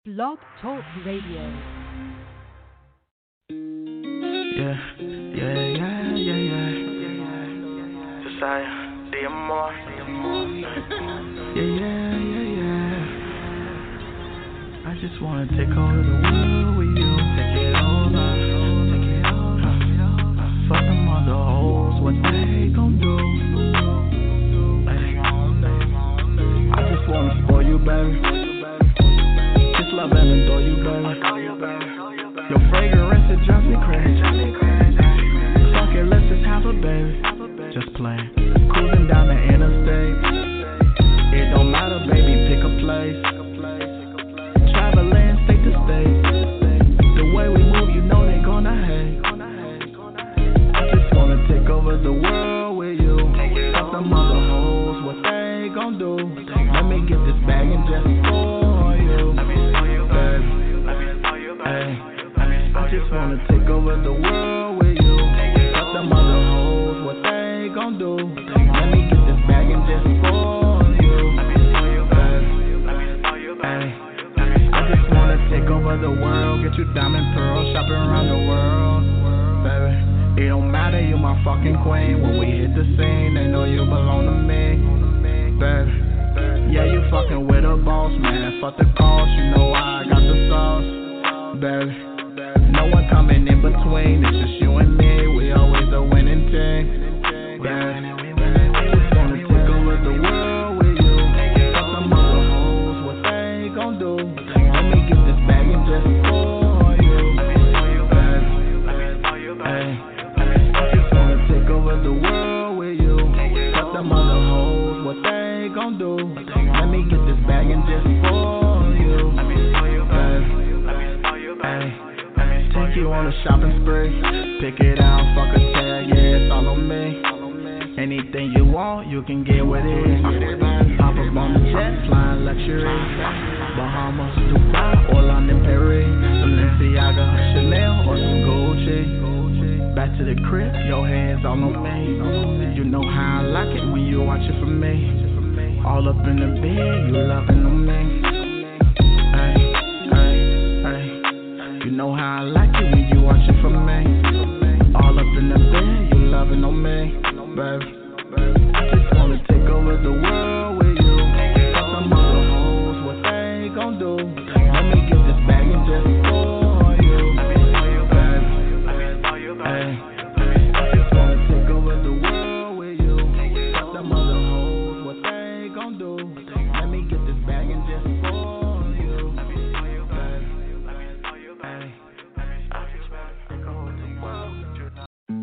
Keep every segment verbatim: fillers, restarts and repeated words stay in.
Blog Talk Radio. Yeah, yeah, yeah, yeah, yeah. Josiah, D M R. Yeah, yeah, yeah, yeah. I just wanna take over the world with you. Take it over, take it over. Fuck them other hoes, what they gon' do? I just wanna spoil you, baby. Just love and adore you, baby. Your fragrance, it drives me crazy. Fuck it, let's just have a baby. Just playing, cruising down the interstate. It don't matter, baby, pick a place. Traveling state to state. The way we move, you know they gonna hate. I just wanna take over the world with you. Fuck them other hoes, what they gon' do? Let me get this bag and just for you, baby. Hey, I just wanna take over the world with you. Fuck them other hoes, what they gon' do? Let me get this bag and just for you, baby. Hey, I just wanna take over the world, get you diamond pearls, shopping around the world, baby. It don't matter, you my fucking queen. When we hit the scene, they know you belong to me, baby. Yeah, you fucking with a boss, man. Fuck the cost, you know I got the sauce, baby. No one coming in between, it's just you and me. We always a winning team, baby. Just wanna take over the world with you. Fuck some other hoes, what they gon' do? Let me get this bag and just for you, baby. Hey, I just wanna take over the world with you. Fuck them other hoes, what they gon' do? Let me get this bag and just for you, baby. Hey, take you on a shopping spree. Pick it out, fuck a tag, yeah, it's all on me. Anything you want, you can get with it. Hop up on the jet, flying luxury. Bahamas, Dubai, or London, Paris. Balenciaga, Chanel, or some Gucci. Back to the crib, your hands all on me. You know how I like it when you watch it for me. All up in the bed, you loving on me. Hey, hey, hey. You know how I like it when you watch it for me. All up in the bed, you loving on me, baby. I just wanna take over the world with you. Fuck some other hoes, what they gon' do? Let me get this bag and just for you, baby. Hey, I just wanna take over the world with you. Fuck them other hoes, what they gon' do? Let me get this bag and just for you, baby. Hey, I just wanna take over the world with you.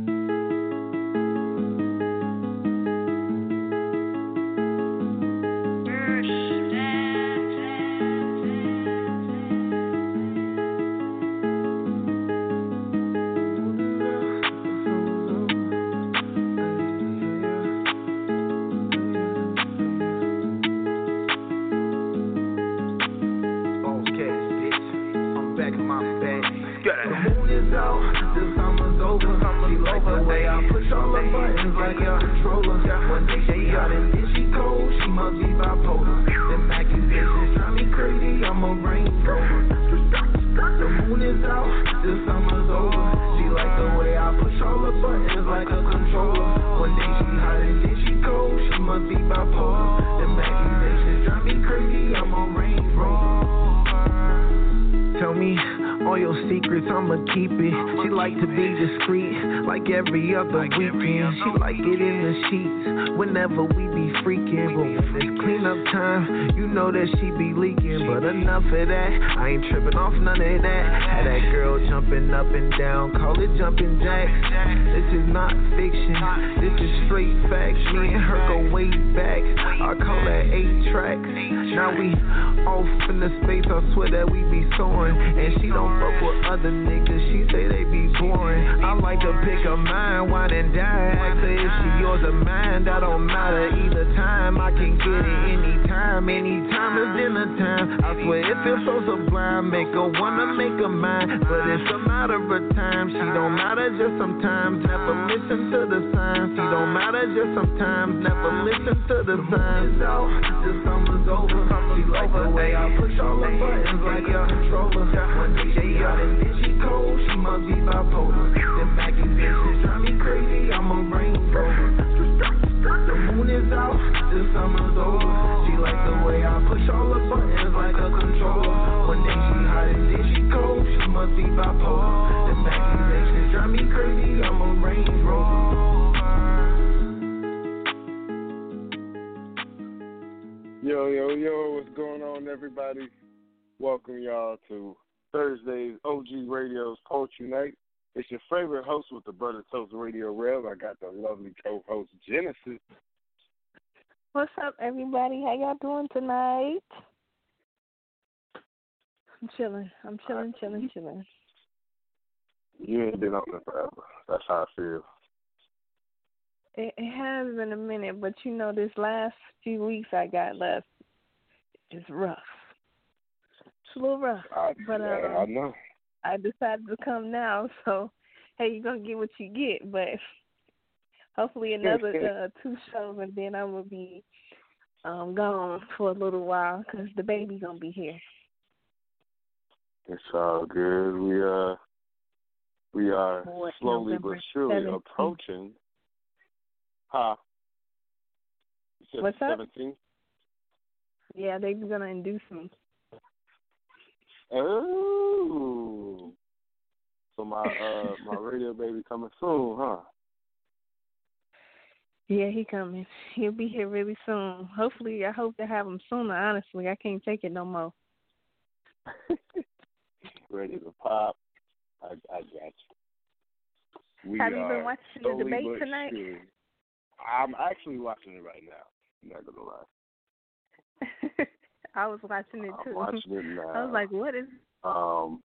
Every other weekend, she like it in the sheets whenever we be freaking. But when it's cleanup time, you know that she be leaking. But enough of that, I ain't tripping off none of that. Had that girl jumping up and down, call it jumping jacks. This is not fiction, this is straight facts. Me and her go way back, I call that eight tracks. Now we off in the space, I swear that we be soaring. And she don't fuck with other niggas, she say they be boring. I like to pick a mind, wine and dine. Ask her if she yours or mine, that don't matter either time. I can get it anytime, anytime is dinner time. I swear it feels so sublime, make her wanna make her mine. But it's a matter of time, she don't matter just sometimes. Never listen to the signs, she don't matter just sometimes. Never listen to the signs. Out, the summer's over, she like the way I push all the buttons like a controller. One day she out and then she cold, she must be bipolar. Them accusations drive me crazy, I'm a Range Rover. The moon is out, the summer's over. She like the way I push all the buttons like a controller. One day she hot and then she cold, she must be bipolar. Them accusations drive me crazy, I'm a Range Rover. Yo, yo, yo, what's going on, everybody? Welcome y'all to Thursday's O G Radio's Poetry Night. It's your favorite host with the Brother Toast Radio Rev. I got the lovely co-host, Genesis. What's up, everybody? How y'all doing tonight? I'm chilling. I'm chilling, chilling, chilling. You ain't been on there forever. That's how I feel. It, it has been a minute, but you know, this last few weeks I got left is rough. It's a little rough. I, but um, I know. I decided to come now, so hey, you're gonna get what you get. But hopefully another uh, two shows, and then I'm gonna be um, gone for a little while because the baby's gonna be here. It's all good. We uh, we are what, slowly November but surely seventeenth. approaching. Huh? You said What's up? seventeenth? Yeah, they're gonna induce me. Oh, so my uh my radio baby coming soon, huh? Yeah, he coming. He'll be here really soon. Hopefully, I hope to have him sooner. Honestly, I can't take it no more. Ready to pop? I I got you. We Have you been are watching slowly the debate but tonight? surely- I'm actually watching it right now. I'm not gonna lie. I was watching it too. I'm watching it now. I was like, "What is?" Um,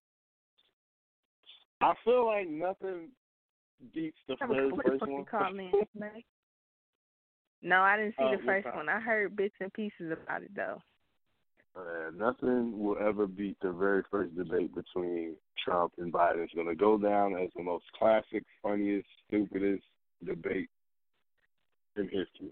I feel like nothing beats the What very the first fuck one. you call me tonight? No, I didn't see Uh, the first what one. I heard bits and pieces about it though. Uh, nothing will ever beat the very first debate between Trump and Biden. It's going to go down as the most classic, funniest, stupidest debate in history.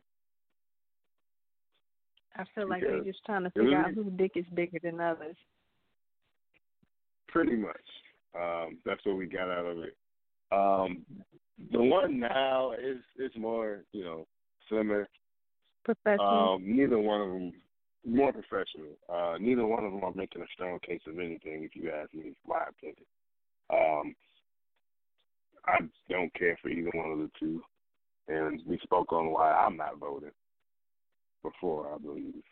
I feel like Because they're just trying to it figure was- out whose dick is bigger than others. Pretty much. Um, that's what we got out of it. Um, the one now is is more, you know, slimmer. Professional. Um, neither one of them more professional. Uh, neither one of them are making a strong case of anything, if you ask me, my opinion. Um, I don't care for either one of the two, and we spoke on why I'm not voting before, I believe.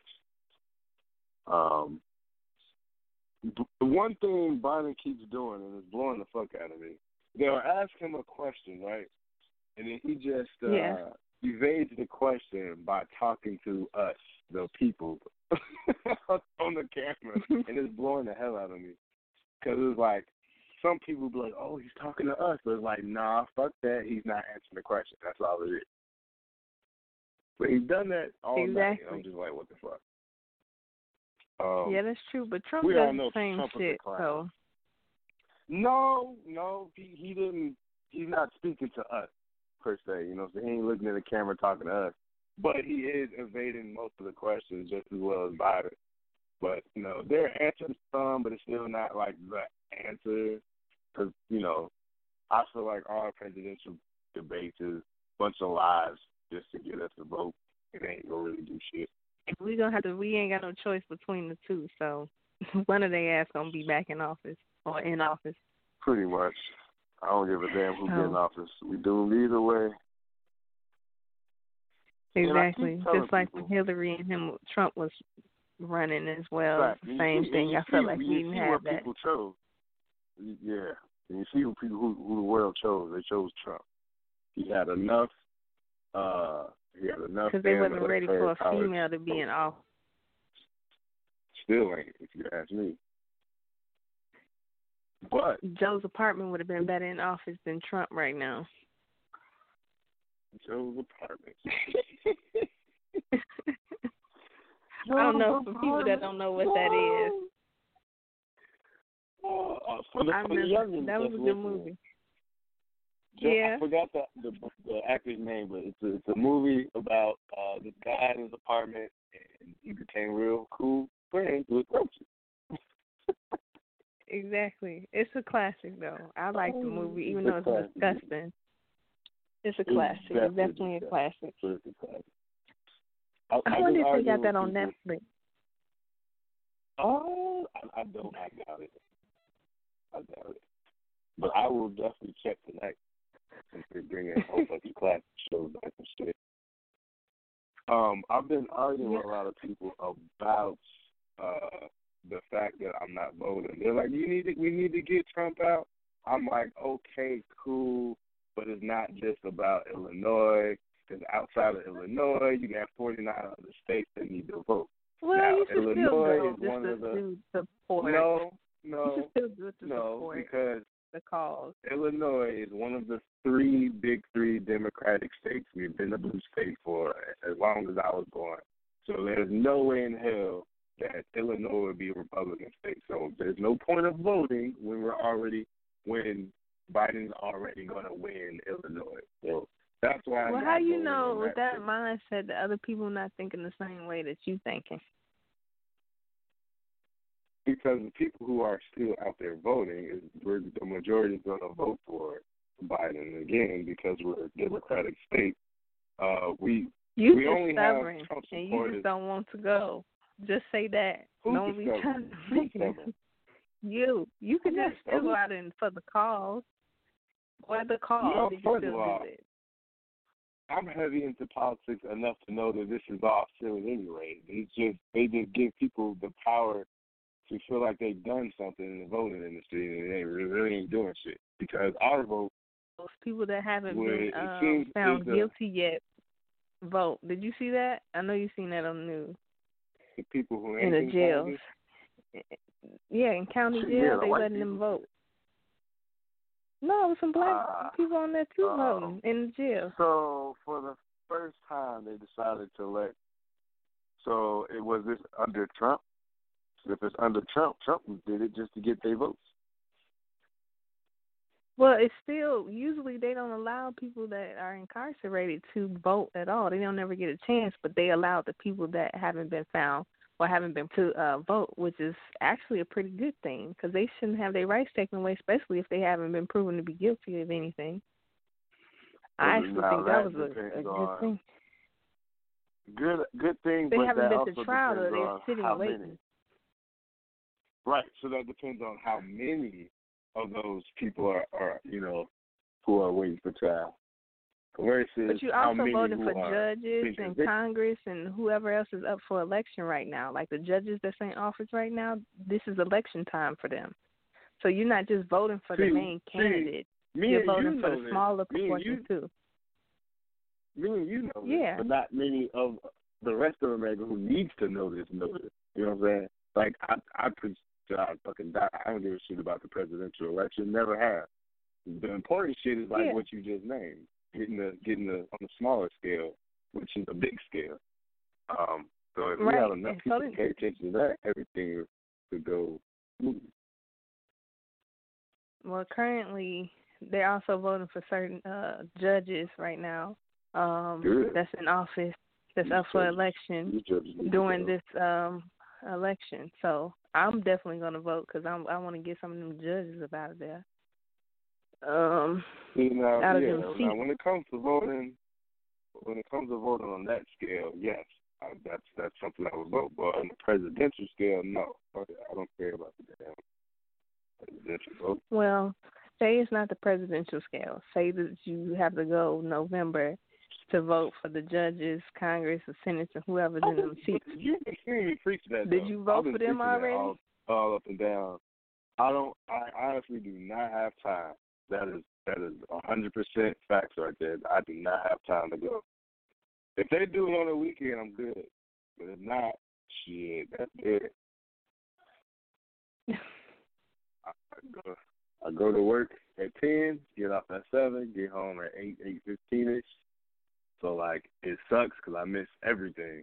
Um, the one thing Biden keeps doing, and it's blowing the fuck out of me, they'll ask him a question, right? And then he just uh, Yeah. evades the question by talking to us, the people, on the camera, and it's blowing the hell out of me. Because it's like, some people be like, oh, he's talking to us. But it's like, nah, fuck that. He's not answering the question. That's all it is. But he's done that all Exactly. night. I'm just like, what the fuck? Um, yeah, that's true. But Trump we all does know the same Trump is a shit. clown. So No, no, he, he didn't. He's not speaking to us, per se. You know, so he ain't looking at the camera talking to us. But he is evading most of the questions just as well as Biden. But, you know, they're answering some, but it's still not, like, the answer. Because, you know, I feel like all presidential debates is a bunch of lies just to get us to vote. It ain't going to really do shit. we gonna have to. We ain't got no choice between the two. So one of their ass gonna be back in office or in office. Pretty much. I don't give a damn who Oh. get in office. We do them either way. Exactly. Just like people, when Hillary and him, Trump was running as well. Fact. The You same see- thing. you I felt see- like we you didn't see have what that. people chose. Yeah. And you see who people who, who the world chose. They chose Trump. He had enough. Uh, he had enough. Because they damn wasn't ready for a electoral female to be in office. Still ain't, if you ask me. But Joe's apartment would have been better in office than Trump right now. Joe's apartment. I don't know for people that don't know what that is. Oh, uh, for the, I for the youngins that was a that's good listening, movie. Joe, Yeah. I forgot the, the the actor's name, but it's a, it's a movie about uh, this guy in his apartment, and he became real cool friends with roaches. Exactly. It's a classic, though. I like the movie, even It's a though it's classic. disgusting. It's a classic. It's definitely definitely a disgusting. classic. It's a classic. I, I I wonder just if they got argue that with on people. Netflix. Oh, I, I don't. I doubt it. I doubt it. But I will definitely check tonight since they're bringing a whole bunch of classic shows back and shit. Um, I've been arguing with a lot of people about uh, the fact that I'm not voting. They're like, "You need to, we need to get Trump out." I'm like, "Okay, cool, but it's not just about Illinois. Because outside of Illinois, you got forty-nine other states that need to vote." Well, now, you should Illinois still go is just one to of the do support. no, You no, should still do it to no, support because the cause. Illinois is one of the three big three Democratic states. We've been a blue state for as long as I was born. So there's no way in hell that Illinois would be a Republican state. So there's no point of voting when we're already when Biden's already going to win Illinois. So that's why. I'm Well, not how you voting know on with that that mindset that other people not thinking the same way that you thinking? Because the people who are still out there voting, is we're, the majority is going to vote for Biden again because we're a Democratic state. Uh, we You we just only stubborn, have Trump and you supporters. just don't want to go. Just say that. Who's Don't be stubborn? trying to Who's make it. stubborn? You. You could I'm not just still go stubborn. out and for the cause. Or the cause. No, You can first still of all, do it. I'm heavy into politics enough to know that this is all silly anyway. It's just they just give people the power to feel like they've done something in the voting industry and they really ain't doing shit. Because our vote, Those people that haven't would, been it um, seems, found is a, guilty yet vote. Did you see that? I know you've seen that on the news. the people who In ain't the been jails. founded. Yeah, in county Yeah, jail, the they white letting them people. vote. No, it was some black Uh, people on there too uh, voting in the jail. So for the first time, they decided to let. So it was this under Trump. So if it's under Trump, Trump did it just to get their votes. Well, it's still, usually they don't allow people that are incarcerated to vote at all. They don't never get a chance, but they allow the people that haven't been found or haven't been to uh, vote, which is actually a pretty good thing because they shouldn't have their rights taken away, especially if they haven't been proven to be guilty of anything. I Well, actually now think that that was a, a depends good on- thing. Good, good thing, They but haven't that been also to trial, depends or they're on sitting how waiting. many. Right. So that depends on how many of those people are, are you know, who are waiting for trial. Versus But you're how also many voting who for are judges being and convicted. Congress and whoever else is up for election right now. Like the judges that's in office right now, this is election time for them. So you're not just voting for See, the main see, candidate. Me You're and voting you for know the this. smaller Me and proportions you, too. me and you know Yeah. this, but not many of the rest of America who needs to know this know this. You know what I'm saying? Like I, I preach till I fucking die. I don't give a shit about the presidential election. Never have. The important shit is like Yeah. what you just named, getting the getting the on the smaller scale, which is a big scale. Um, so if Right. we have enough And people so to pay attention to that, everything could go smooth. Well, currently they're also voting for certain uh, judges right now. Um, Good. that's in office. That's These up for judges- election these judges need to during go. this um, election. So I'm definitely going to vote because I want to get some of them judges up out of there. Um, See, now, out of yeah, them now seats. when it comes to voting, when it comes to voting on that scale, yes, I, that's that's something I would vote. But on the presidential scale, no, I don't care about the damn presidential vote. Well, say it's not the presidential scale. Say that you have to go November to vote for the judges, Congress, the Senate, and whoever's in them seats. You've been hearing me preach that. Did though. you I've vote been for them preaching that already? All, all up and down. I don't. I honestly do not have time. That is that is a hundred percent facts right there. I do not have time to go. If they do it on the weekend, I'm good. But if not, shit, that's it. I go, I go to work at ten, get off at seven, get home at eight, eight fifteen ish. So like it sucks because I miss everything.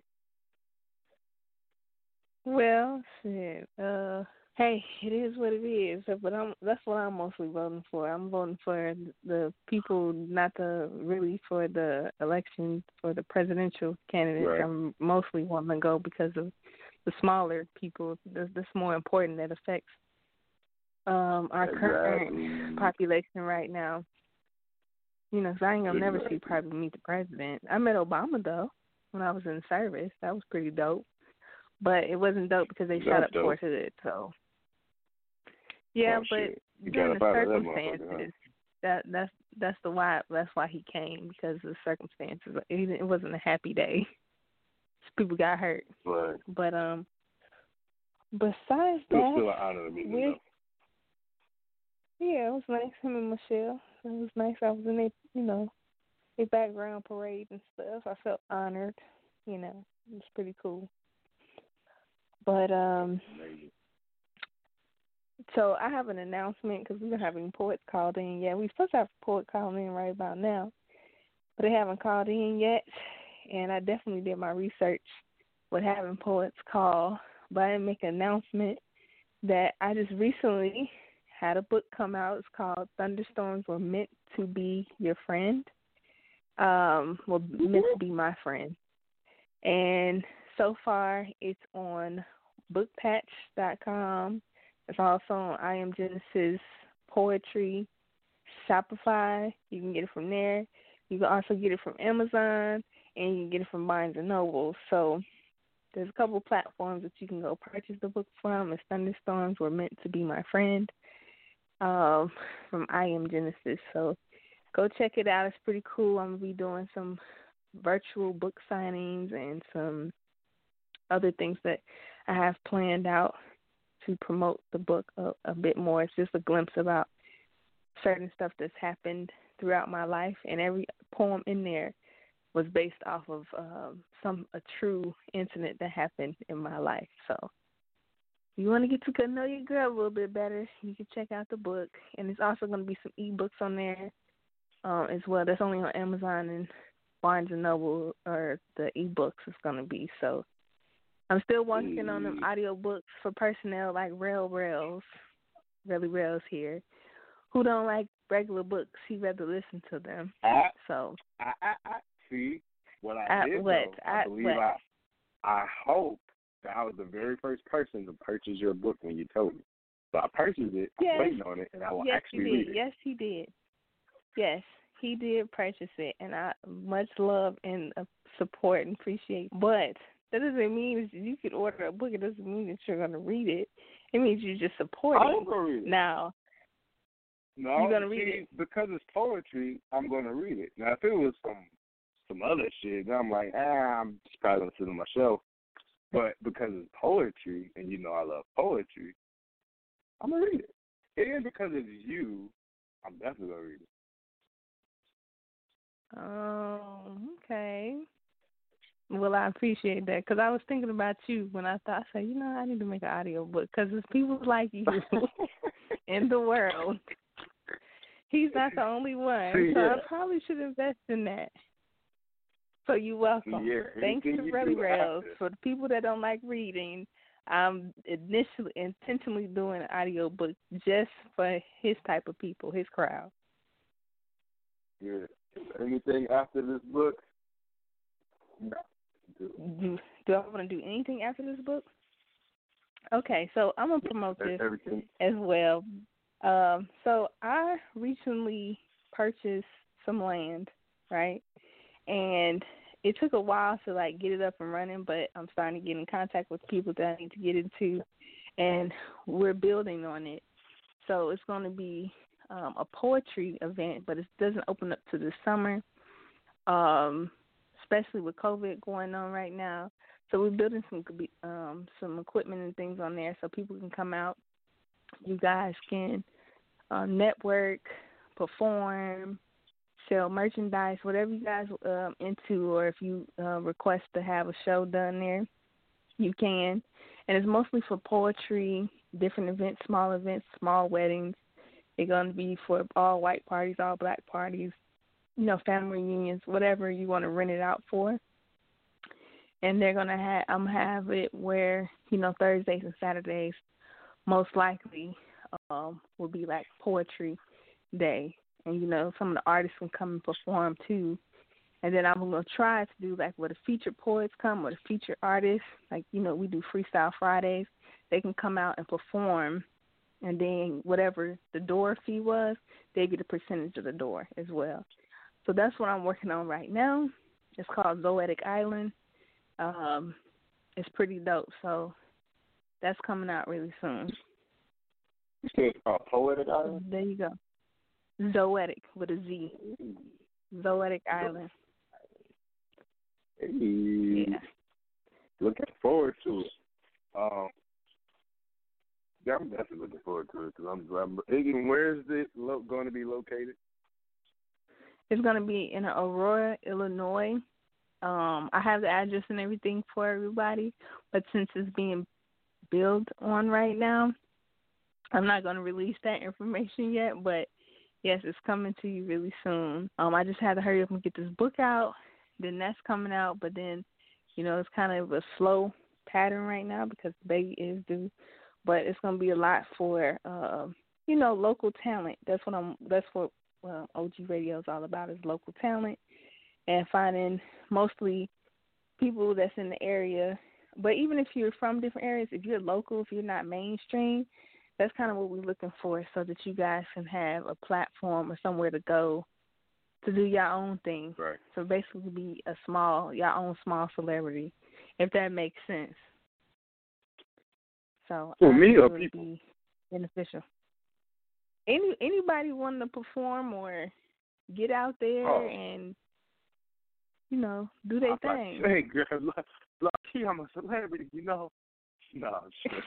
Well, shit. Uh, hey, it is what it is. But I'm that's what I'm mostly voting for. I'm voting for the people, not the really for the election for the presidential candidates. Right. I'm mostly wanting to go because of the smaller people. That's, that's more important. That affects um, our Exactly. current population right now. You know, 'cause I ain't gonna never see probably meet the president. I met Obama though when I was in service. That was pretty dope. But it wasn't dope because they shot up dope. Fort Hood. So yeah, Oh, but shit. You during got the up out of that circumstances, motherfucker, huh? that that's that's the why that's why he came, because of the circumstances. It, it wasn't a happy day. People got hurt. Right. But um, besides It was that, still an honor to meet him. yeah, it was nice. Him and Michelle. It was nice. I was in a you know a background parade and stuff. I felt honored. You know, it was pretty cool. But um, so I have an announcement because we don't have any poets called in yet. We're supposed to have a poet calling in right about now, but they haven't called in yet. And I definitely did my research with having poets call, but I didn't make an announcement that I just recently had a book come out. It's called Thunderstorms Were Meant to Be Your Friend. Um, well, meant to be my friend. And so far it's on book patch dot com. It's also on I Am Genesis Poetry, Shopify. You can get it from there. You can also get it from Amazon, and you can get it from Barnes and Noble. So there's a couple platforms that you can go purchase the book from. It's Thunderstorms Were Meant to Be My Friend um, from I Am Genesis. So go check it out. It's pretty cool. I'm going to be doing some virtual book signings and some other things that I have planned out to promote the book a, a bit more. It's just a glimpse about certain stuff that's happened throughout my life, and every poem in there was based off of um, some a true incident that happened in my life. So if you want to get to know your girl a little bit better, you can check out the book. And there's also going to be some ebooks on there um, as well. That's only on Amazon and Barnes and Noble, or the ebooks is going to be. So I'm still working on them audiobooks for personnel like Rail Rails, Really Rails here, who don't like regular books. He rather listen to them. I, so I, I, I see what I, I did. what Though, I, I believe what? I, I hope that I was the very first person to purchase your book when you told me. So I purchased it. Yes. I'm waiting on it, and I will yes, actually he read did. it. Yes, he did. Yes, he did purchase it, and I much love and uh, support and appreciate. But that doesn't mean that you could order a book. It doesn't mean that you're going to read it. It means you just support I'm it. gonna read it. Now, no, you're gonna see, read it because it's poetry. I'm gonna read it. Now, if it was some some other shit, then I'm like, ah, I'm just probably gonna sit on my shelf. But because it's poetry, and you know I love poetry, I'm gonna read it. And because it's you, I'm definitely gonna read it. Oh, okay. Well, I appreciate that, because I was thinking about you when I thought, I said, you know, I need to make an audio book, because there's people like you in the world. He's not the only one, See, so yeah. I probably should invest in that. So you're welcome. Yeah, Thanks to Really Rails. For the people that don't like reading, I'm initially intentionally doing an audio book just for his type of people, his crowd. Yeah. Anything after this book? No. Do, do I want to do anything after this book? Okay, so I'm going to promote this Everything. as well. Um, so I recently purchased some land, right? And it took a while to, like, get it up and running, but I'm starting to get in contact with people that I need to get into, and we're building on it. So it's going to be um, a poetry event, but it doesn't open up to the summer. Um especially with COVID going on right now. So we're building some um, some equipment and things on there so people can come out. You guys can uh, network, perform, sell merchandise, whatever you guys um, into, or if you uh, request to have a show done there, you can. And it's mostly for poetry, different events, small events, small weddings, It's going to be for all white parties, all black parties, you know, family reunions, whatever you want to rent it out for. And they're going to have, I'm going to have it where, you know, Thursdays and Saturdays most likely um, will be like poetry day. And, you know, some of the artists can come and perform too. And then I'm going to try to do like where the featured poets come or the featured artists. Like, you know, we do Freestyle Fridays. They can come out and perform. And then whatever the door fee was, they get a percentage of the door as well. So that's what I'm working on right now. It's called Zoetic Island. Um, it's pretty dope. So that's coming out really soon. You say it's called Poetic Island? There you go. Zoetic with a Z. Zoetic Island. Hey. Yeah. Looking forward to it. Um, yeah, I'm definitely looking forward to it because I'm, I'm. And where is it lo- going to be located? It's going to be in Aurora, Illinois. Um, I have the address and everything for everybody, but since it's being built on right now, I'm not going to release that information yet, but yes, it's coming to you really soon. Um, I just had to hurry up and get this book out. Then that's coming out, but then, you know, it's kind of a slow pattern right now because the baby is due. But it's going to be a lot for, uh, you know, local talent. That's what I'm. That's what well, O G Radio is all about, is local talent and finding mostly people that's in the area. But even if you're from different areas, if you're local, if you're not mainstream, that's kind of what we're looking for, so that you guys can have a platform or somewhere to go to do your own thing. Right. So basically be a small, your own small celebrity, if that makes sense. So For I me think or it would people? be beneficial. Any anybody wanting to perform or get out there Oh. and, you know, do their I'm thing. like, hey, girl, look, look, I'm a celebrity, you know. No, shit.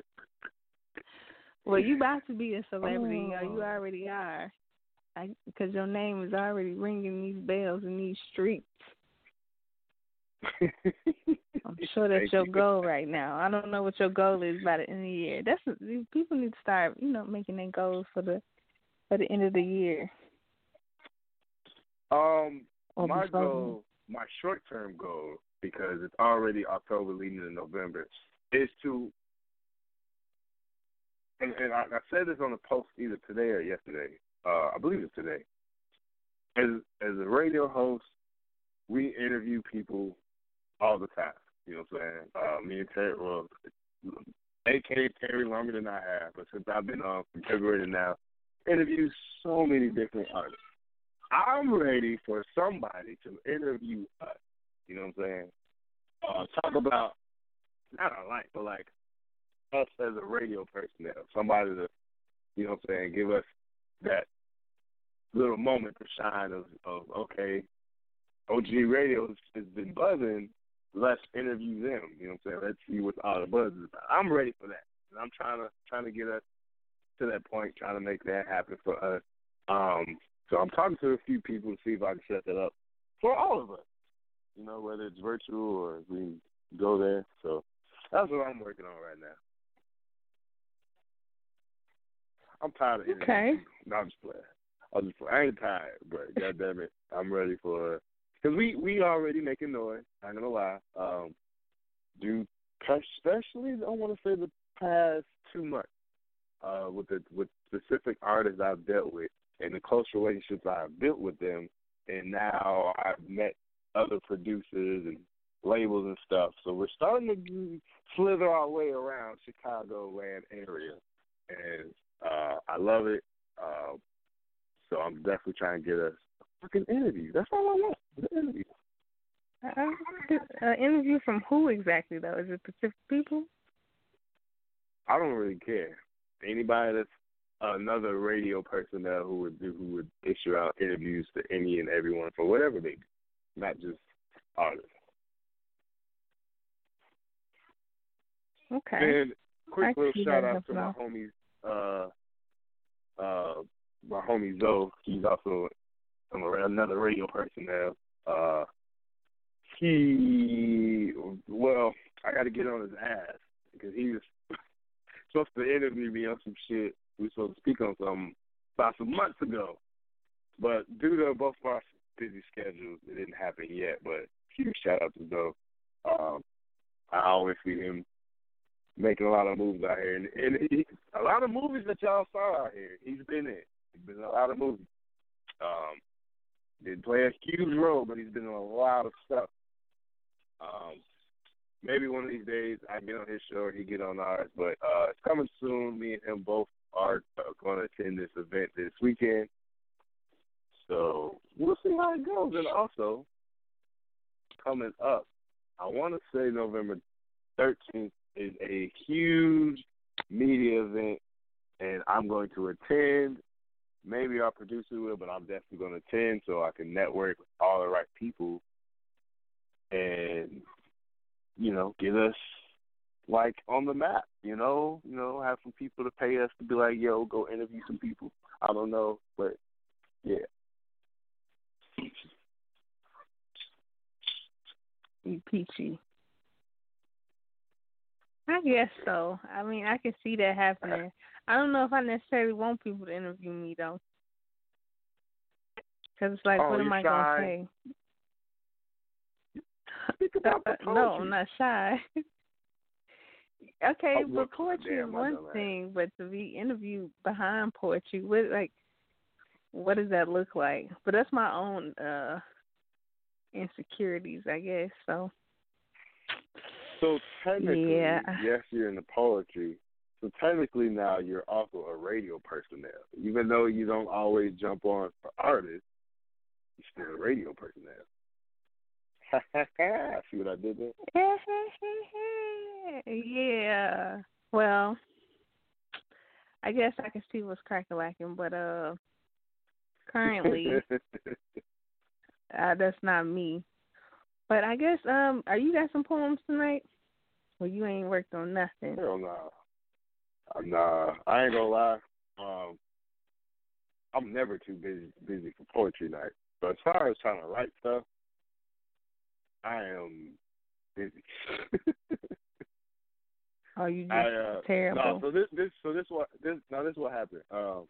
Well, you about to be a celebrity, Oh. or you already are, because your name is already ringing these bells in these streets. I'm sure that's Thank your you. goal right now. I don't know what your goal is by the end of the year. That's people need to start, you know, making their goals for the for the end of the year. Um, Or my before. goal, my short-term goal, because it's already October leading into November, is to, and, and I, I said this on a post either today or yesterday. Uh, I believe it's today. As as a radio host, we interview people all the time. You know what I'm saying? Uh, me and Terry, well, A K Terry longer than I have, but since I've been on from February to now, interviewed so many different artists. I'm ready for somebody to interview us. You know what I'm saying? Uh, talk about, not our life, but like us as a radio personnel. Somebody to, you know what I'm saying, give us that little moment to shine of, of okay, O G Radio has, has been buzzing. Let's interview them. You know what I'm saying? Let's see what all the buzz is about. I'm ready for that. And I'm trying to trying to get us to that point, trying to make that happen for us. Um, so I'm talking to a few people to see if I can set that up for all of us. You know, whether it's virtual or if we go there. So that's what I'm working on right now. I'm tired of interviewing. Okay. No, I'm just playing. I'm just playing. I ain't tired, but goddamn it, I'm ready for. Because we we already making noise. Not gonna lie. Um, do especially I want to say the past two months uh, with the with specific artists I've dealt with and the close relationships I've built with them, and now I've met other producers and labels and stuff. So we're starting to slither our way around Chicagoland area, and uh, I love it. Uh, so I'm definitely trying to get us a fucking interview. That's all I want. An interview. An uh, interview from who exactly, though? Is it specific people? I don't really care. Anybody that's another radio personnel who would do, who would issue out interviews to any and everyone for whatever they do, not just artists. Okay. And quick I little see shout that out to my now. homies, uh, uh, my homie Zoe. He's also another radio personnel. Uh, he, well, I got to get on his ass because he was supposed to interview me on some shit. We were supposed to speak on something about some months ago. But due to both of our busy schedules, it didn't happen yet. But huge shout out to Zoe. Um, I always see him making a lot of moves out here, and, and he, a lot of movies that y'all saw out here, he's been in. He's been in a lot of movies. Um, didn't play a huge role, but he's been in a lot of stuff. Um, maybe one of these days I get on his show or he get on ours, but uh, it's coming soon. Me and him both are uh, going to attend this event this weekend, so we'll see how it goes. And also, coming up, I want to say November thirteenth is a huge media event, and I'm going to attend. Maybe our producer will, but I'm definitely going to attend so I can network with all the right people and, you know, get us, like, on the map, you know? You know, have some people to pay us to be like, yo, go interview some people. I don't know, but, yeah. You peachy. I guess so. I mean, I can see that happening. I don't know if I necessarily want people to interview me, though. Because it's like, oh, what am I going to say? No, I'm not shy. Okay, oh, but poetry is one thing, but to be interviewed behind poetry, what, like, what does that look like? But that's my own uh, insecurities, I guess, so. So technically, yeah. yes, you're in the poetry. So technically now you're also a radio personnel. Even though you don't always jump on for artists, you're still a radio personnel. See what I did there? Yeah. Well, I guess I can see what's crack-a-lacking, but uh, currently, uh, that's not me. But I guess, um, are you got some poems tonight? Well, you ain't worked on nothing. Hell no. Nah, I ain't gonna lie. Um, I'm never too busy busy for poetry night. But as far as trying to write stuff, I am busy. Oh, you just I, uh, terrible. No, so this this so this what this now this is what happened. Um,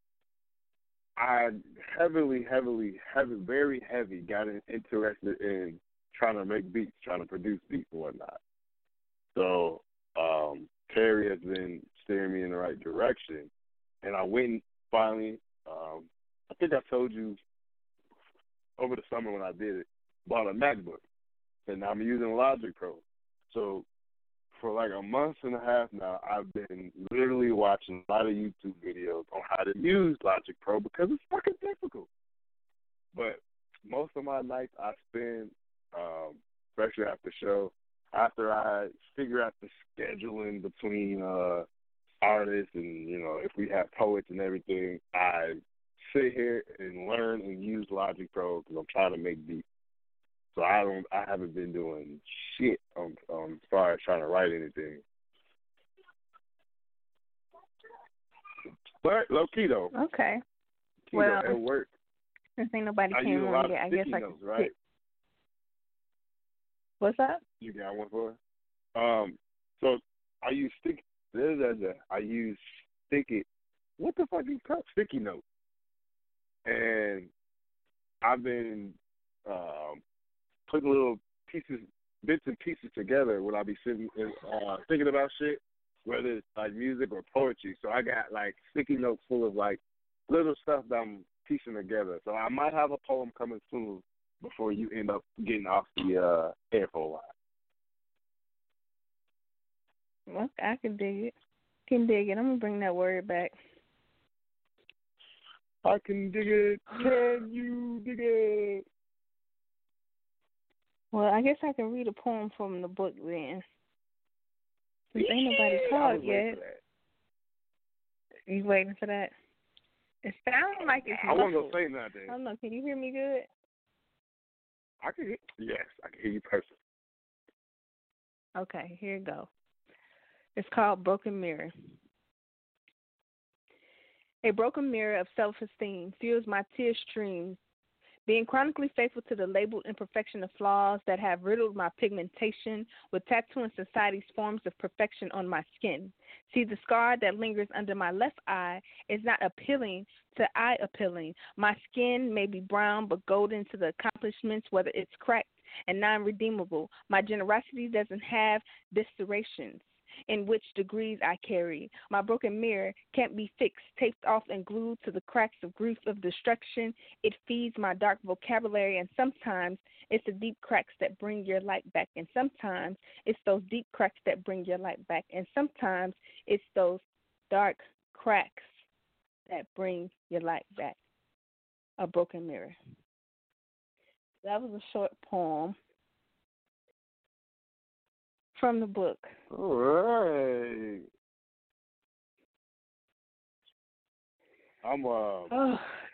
I heavily, heavily, heavy, very heavy got in, interested in trying to make beats, trying to produce beats and whatnot. So um, Terry has been steering me in the right direction, and I went and finally. Um, I think I told you over the summer when I did it, bought a MacBook, and I'm using Logic Pro. So for like a month and a half now, I've been literally watching a lot of YouTube videos on how to use Logic Pro because it's fucking difficult. But most of my nights I spend, um, especially after show, after I figure out the scheduling between uh, artists and, you know, if we have poets and everything, I sit here and learn and use Logic Pro because I'm trying to make beats. So I don't, I haven't been doing shit on, on as far as trying to write anything. But low key though. Okay. Key well, though, it worked. Since ain't nobody I came on yet, I guess I can. Notes, right? What's that? You got one for her? Um. So I use sticky. I use sticky. What the fuck is it called? Sticky notes. And I've been um, putting little pieces, bits and pieces together when I be sitting and uh, thinking about shit, whether it's like music or poetry. So I got like sticky notes full of like little stuff that I'm piecing together. So I might have a poem coming soon before you end up getting off the uh, air for a while. Okay, I can dig it. Can dig it. I'm gonna bring that word back. I can dig it. Can you dig it? Well, I guess I can read a poem from the book then. Since ain't nobody Yeah, called yet. You waiting for that? It sounds like it's I muffled. wasn't gonna say nothing. I don't know. Can you hear me good? I can hear. Yes, I can hear you perfect. Okay, here you go. It's called Broken Mirror. A broken mirror of self-esteem fuels my tear streams Being chronically faithful to the labeled imperfection of flaws that have riddled my pigmentation with tattooing society's forms of perfection on my skin. See, the scar that lingers under my left eye is not appealing to eye appealing. My skin may be brown but golden to the accomplishments, whether it's cracked and non-redeemable. My generosity doesn't have dissertations in which degrees I carry. My broken mirror can't be fixed, taped off and glued to the cracks of grief of destruction. It feeds my dark vocabulary, and sometimes it's the deep cracks that bring your light back, and sometimes it's those deep cracks that bring your light back, and sometimes it's those dark cracks that bring your light back. A broken mirror. That was a short poem from the book. All right. I'm uh Oh.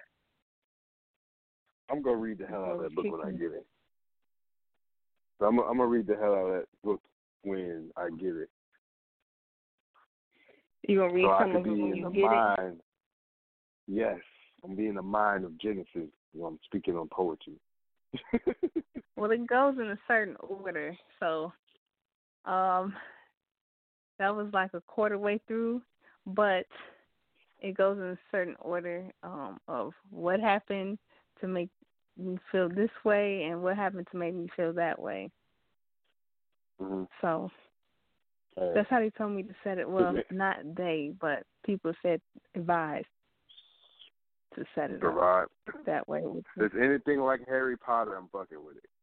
I'm gonna read the hell out of that book when I Kicking. get it. So I'm I'm gonna read the hell out of that book when I get it. You gonna read so some I of could it be when in you the get it? mind. Yes, I'm being the mind of Genesis when I'm speaking on poetry. Well, it goes in a certain order, so um, that was like a quarter way through, but it goes in a certain order um, of what happened to make me feel this way and what happened to make me feel that way. Mm-hmm. So Uh, that's how they told me to set it. Well, not they, but people said advised to set it up right. that way. If it's anything like Harry Potter, I'm fucking with it.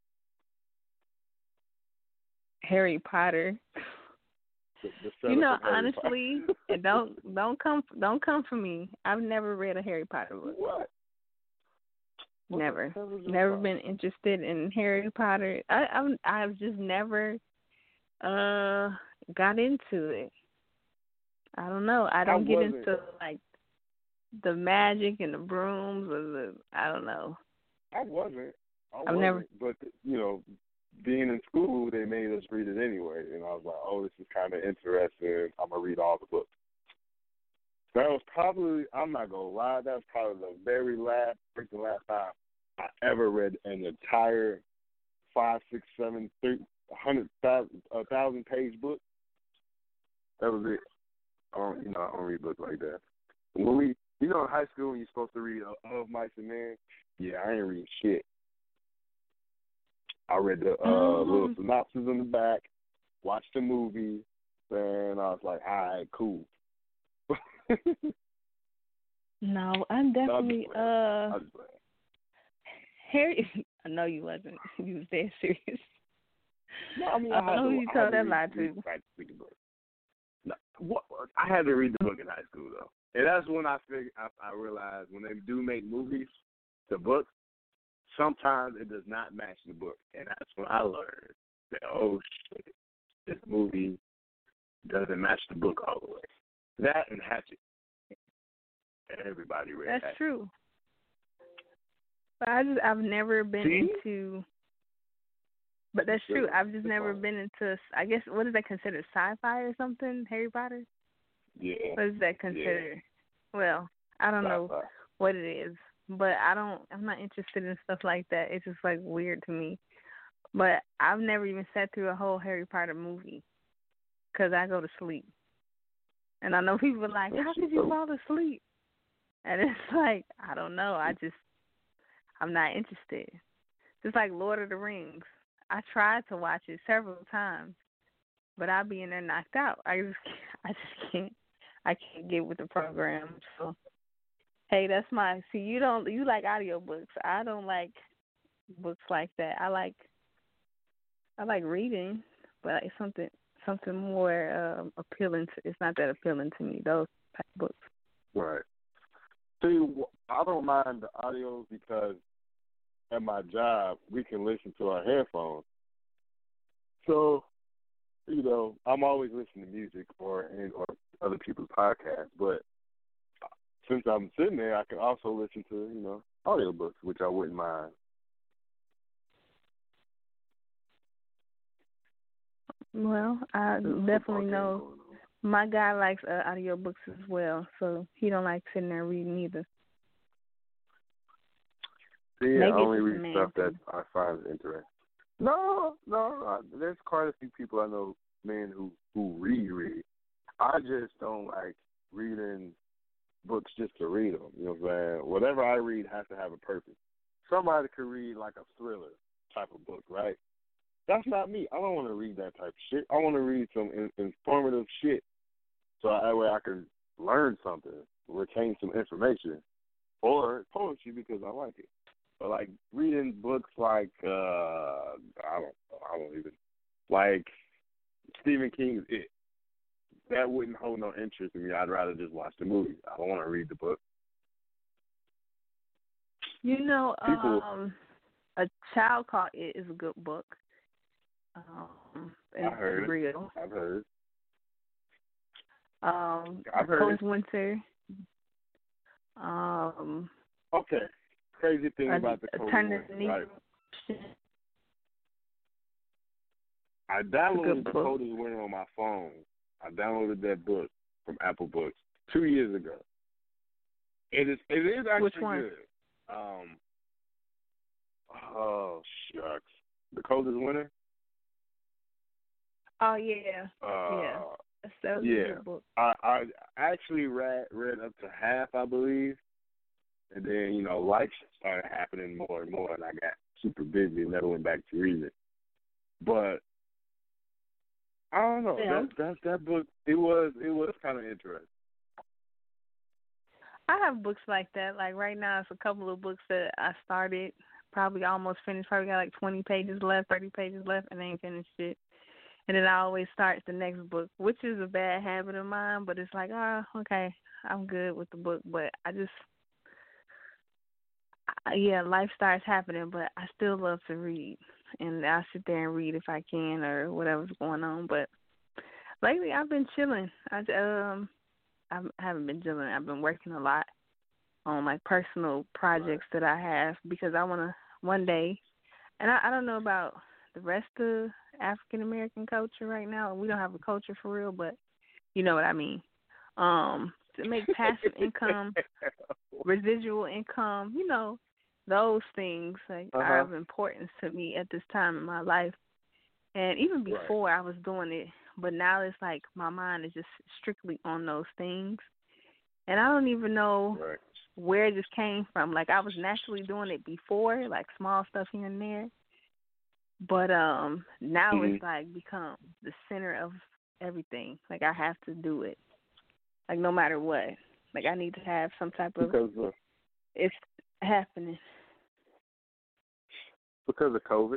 Harry Potter. The, the You know, setup of Harry honestly, Potter. and don't don't come don't come for me. I've never read a Harry Potter book. What? What Never, the hell is your never problem? been interested in Harry Potter. I I'm, I've just never uh got into it. I don't know. I don't I get wasn't. into like the magic and the brooms or the I don't know. I wasn't. I I've wasn't. never- But, you know, being in school, they made us read it anyway. And I was like, oh, this is kind of interesting. I'm going to read all the books. That was probably, I'm not going to lie, that was probably the very last, freaking last time I ever read an entire five, six, seven, three, hundred thousand, a thousand page book. That was it. I don't, you know, I don't read books like that. When we, you know, in high school, when you're supposed to read Of Mice and Men, yeah, I ain't reading shit. I read the uh, Mm-hmm. little synopsis on the back, watched the movie, and I was like, all right, cool. No, I'm definitely I was uh just playing. Harry. I know you wasn't. You was dead serious. No, I mean, I I had know to, who you I had told to that read, lie read, to. read, read the book. No, what, I had to read the book in high school, though. And that's when I figured, I, I realized when they do make movies, the book, sometimes it does not match the book. And that's when I learned that, oh, shit, this movie doesn't match the book all the way. That and Hatchet. Everybody read That's Hatchet. true. But I just I've never been See? into. But that's true. I've just never been into. I guess what is that considered? Sci-fi or something? Harry Potter. Yeah. What is that considered? Yeah. Well, I don't know Sci-fi. what it is, but I don't. I'm not interested in stuff like that. It's just like weird to me. But I've never even sat through a whole Harry Potter movie because I go to sleep. And I know people are like, "How could you fall asleep?" And it's like, I don't know. I just, I'm not interested. Just like Lord of the Rings. I tried to watch it several times, but I'll be in there knocked out. I just, I just can't, I can't get with the program. So, hey, that's my. See, you don't, you like audiobooks. I don't like books like that. I like, I like reading, but it's something, something more um, appealing to. It's not that appealing to me. Those type of books. Right. See, I don't mind the audio because at my job we can listen to our headphones. So, you know, I'm always listening to music or or other people's podcasts. But since I'm sitting there, I can also listen to, you know, audiobooks, which I wouldn't mind. Well, I There's definitely know my guy likes uh, audiobooks as well, so he don't like sitting there reading either. See, Maybe I only it's just read a man stuff that thing. I find interesting. No, no, no, there's quite a few people I know, men who who read read. I just don't like reading books just to read them. You know what I'm saying? Whatever I read has to have a purpose. Somebody could read like a thriller type of book, right? That's not me. I don't want to read that type of shit. I want to read some in, informative shit so that way I can learn something, retain some information, or poetry because I like it. But like reading books like uh, I don't, I don't even like Stephen King's It. That wouldn't hold no interest in me. I'd rather just watch the movie. I don't want to read the book. You know, People, um, A Child Called It is a good book. Um, and I heard it's real. it. I've heard. Um, I've heard Cold it. Winter. Um, Okay. Crazy thing uh, about the Cold Turner Winter, right? Negro. I downloaded The Coldest Winter on my phone. I downloaded that book from Apple Books two years ago. It is it is actually Which one? good. Um, oh shucks, The Coldest Winter. Oh yeah, Uh, yeah. That was yeah. a good book. I I actually read read up to half, I believe, and then you know life started happening more and more, and I got super busy and never went back to read it. But I don't know. Yeah. That that that book it was it was kind of interesting. I have books like that. Like right now, it's a couple of books that I started, probably almost finished. Probably got like twenty pages left, thirty pages left, and I ain't finished it. And then I always start the next book, which is a bad habit of mine. But it's like, oh, okay, I'm good with the book. But I just, I, yeah, life starts happening. But I still love to read, and I sit there and read if I can or whatever's going on. But lately, I've been chilling. I um. I haven't been chilling. I've been working a lot on like personal projects that I have because I want to one day, and I, I don't know about the rest of African American culture right now. We don't have a culture for real, but you know what I mean. Um, to make passive income, residual income, you know, those things like uh-huh. are of importance to me at this time in my life. And even before right. I was doing it, but now it's like my mind is just strictly on those things. And I don't even know right. where it just came from. Like I was naturally doing it before, like small stuff here and there. But um now mm-hmm. it's like become the center of everything. Like I have to do it. Like no matter what. Like I need to have some type of because of, it's happening. Because of COVID.